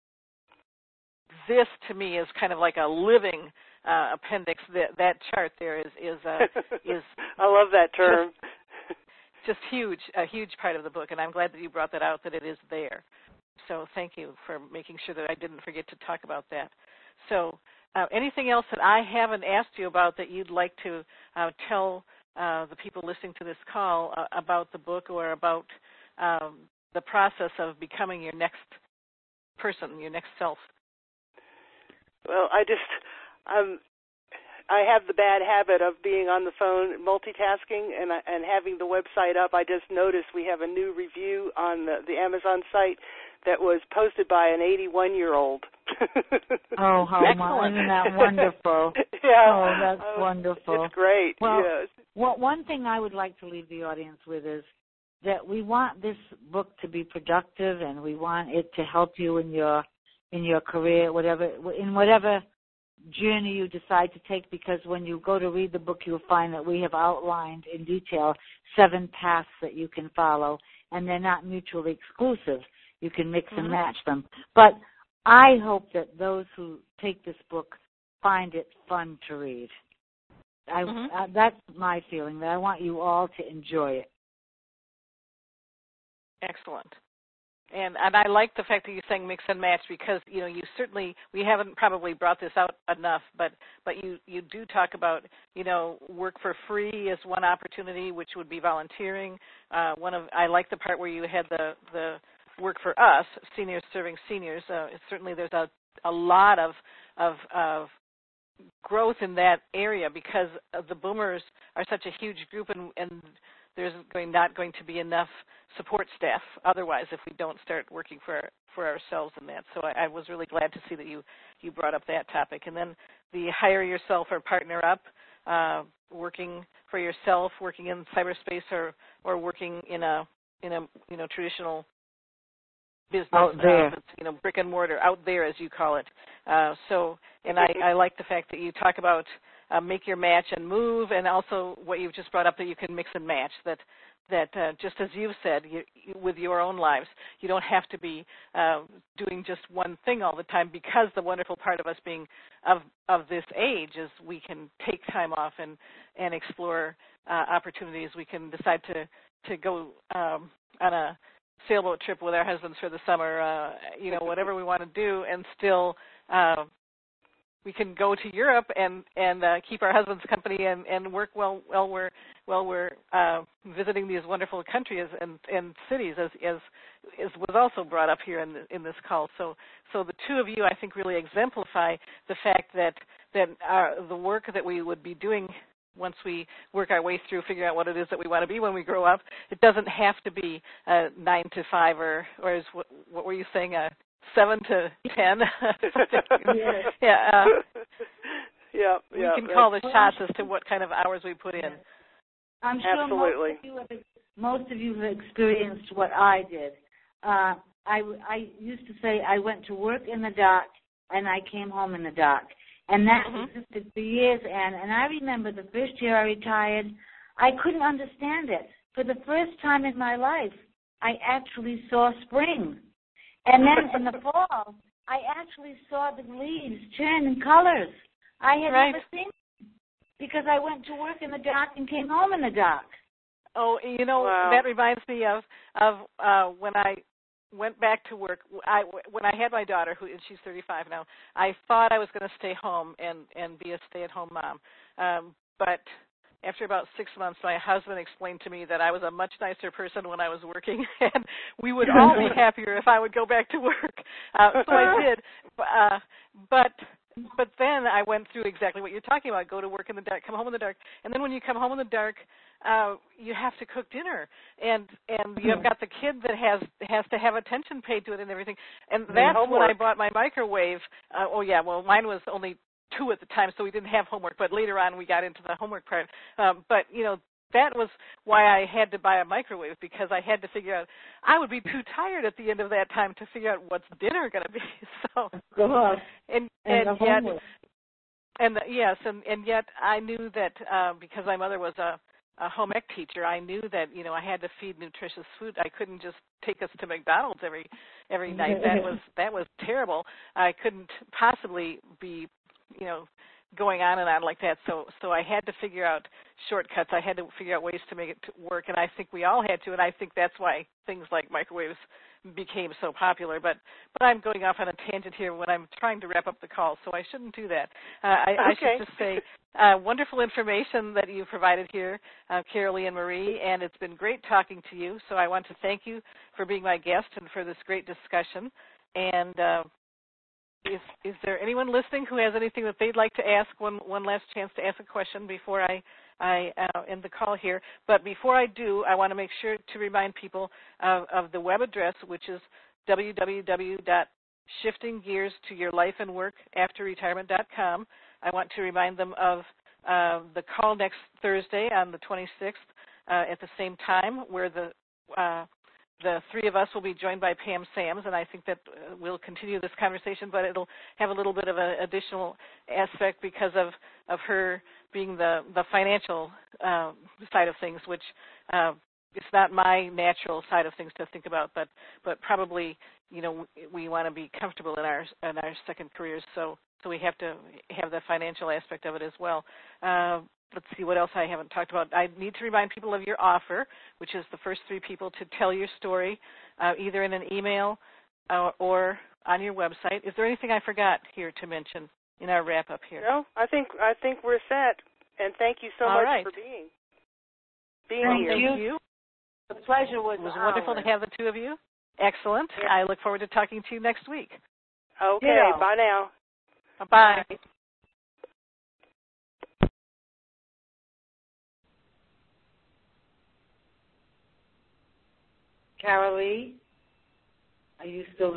this to me is kind of like a living uh, appendix. That that chart there is is uh, is. I love that term. Just, just huge, a huge part of the book, and I'm glad that you brought that out, that it is there. So thank you for making sure that I didn't forget to talk about that. So uh, anything else that I haven't asked you about that you'd like to uh, tell uh, the people listening to this call uh, about the book, or about um, the process of becoming your next person, your next self? Well, I just, um, I have the bad habit of being on the phone multitasking and and having the website up. I just noticed we have a new review on the, the Amazon site that was posted by an eighty-one-year-old. Oh, how excellent. Isn't that wonderful? Yeah. Oh, that's uh, wonderful. It's great. Well, yes. well, one thing I would like to leave the audience with is that we want this book to be productive, and we want it to help you in your in your career, whatever in whatever journey you decide to take, because when you go to read the book, you'll find that we have outlined in detail seven paths that you can follow, and they're not mutually exclusive. You can mix mm-hmm. and match them. But I hope that those who take this book find it fun to read. I, mm-hmm. uh, that's my feeling, that I want you all to enjoy it. Excellent. And and I like the fact that you're saying mix and match, because, you know, you certainly, we haven't probably brought this out enough, but, but you, you do talk about, you know, work for free as one opportunity, which would be volunteering. Uh, one of I like the part where you had the, the work for us, seniors serving seniors. Uh, certainly there's a, a lot of, of, of growth in that area, because the boomers are such a huge group, and, and there's going, not going to be enough support staff otherwise if we don't start working for for ourselves in that. So I, I was really glad to see that you, you brought up that topic. And then the hire yourself or partner up, uh, working for yourself, working in cyberspace, or, or working in a in a you know traditional business, out there. Uh, you know, brick and mortar, out there as you call it. Uh, so, and I, I like the fact that you talk about uh, make your match and move, and also what you've just brought up, that you can mix and match. That that uh, just as you've said, you, you, with your own lives, you don't have to be uh, doing just one thing all the time, because the wonderful part of us being of of this age is we can take time off and and explore uh, opportunities. We can decide to to go um, on a sailboat trip with our husbands for the summer, uh, you know, whatever we want to do, and still uh, we can go to Europe and and uh, keep our husbands company and, and work while while we're while we're uh, visiting these wonderful countries and, and cities, as, as as was also brought up here in the, in this call. So so the two of you, I think, really exemplify the fact that that our, the work that we would be doing once we work our way through figuring out what it is that we want to be when we grow up, it doesn't have to be uh, nine to five, or or is what, what were you saying, uh, seven to ten? yeah. Yeah. Uh, yeah. We yeah, can call the shots as to what kind of hours we put in. I'm sure Absolutely. most of you have, most of you have experienced what I did. Uh, I I used to say I went to work in the dark and I came home in the dark. And that mm-hmm. existed for years, Anne. And I remember the first year I retired, I couldn't understand it. For the first time in my life, I actually saw spring. And then in the fall, I actually saw the leaves turn in colors. I had right. never seen it, because I went to work in the dark and came home in the dark. Oh, you know, wow. that reminds me of, of uh, when I went back to work. I, when I had my daughter, who and she's thirty-five now, I thought I was going to stay home and, and be a stay-at-home mom. Um, but after about six months, my husband explained to me that I was a much nicer person when I was working, and we would all be happier if I would go back to work. Uh, so I did. Uh, but but then I went through exactly what you're talking about. Go to work in the dark, come home in the dark, and then when you come home in the dark, uh, you have to cook dinner, and and you've got the kid that has has to have attention paid to it and everything. And that's when I bought my microwave. Uh, oh yeah, well mine was only two at the time, so we didn't have homework. But later on, we got into the homework part. Um, but you know. That was why I had to buy a microwave, because I had to figure out, I would be too tired at the end of that time to figure out what's dinner going to be. So, and, and, and yet, and the, yes, and, and yet I knew that uh, because my mother was a, a home ec teacher, I knew that, you know, I had to feed nutritious food. I couldn't just take us to McDonald's every every night. That was that was terrible. I couldn't possibly be, you know, going on and on like that. So so I had to figure out shortcuts. I had to figure out ways to make it to work, and I think we all had to, and I think that's why things like microwaves became so popular. But but I'm going off on a tangent here when I'm trying to wrap up the call, so I shouldn't do that. Uh, I, okay. I should just say uh, wonderful information that you provided here, uh, Carolee and Marie, and it's been great talking to you. So I want to thank you for being my guest and for this great discussion. And uh, Is, is there anyone listening who has anything that they'd like to ask? One one last chance to ask a question before I, I uh, end the call here. But before I do, I want to make sure to remind people of, of the web address, which is w w w dot shifting gears to your life and work after retirement dot com. I want to remind them of uh, the call next Thursday on the twenty-sixth uh, at the same time, where the uh, The three of us will be joined by Pam Sams, and I think that uh, we'll continue this conversation, but it'll have a little bit of an additional aspect because of, of her being the, the financial uh, side of things, which uh, it's not my natural side of things to think about, but, but probably, you know, we, we want to be comfortable in our in our second careers, so so we have to have the financial aspect of it as well. Uh, Let's see what else I haven't talked about. I need to remind people of your offer, which is the first three people to tell your story, uh, either in an email uh, or on your website. Is there anything I forgot here to mention in our wrap-up here? No, I think I think we're set. And thank you so All much right. for being being thank here. Thank you. The pleasure was It was ours. wonderful to have the two of you. Excellent. Yeah. I look forward to talking to you next week. Okay. Yeah. Bye now. Bye. Bye. Carolee, are you still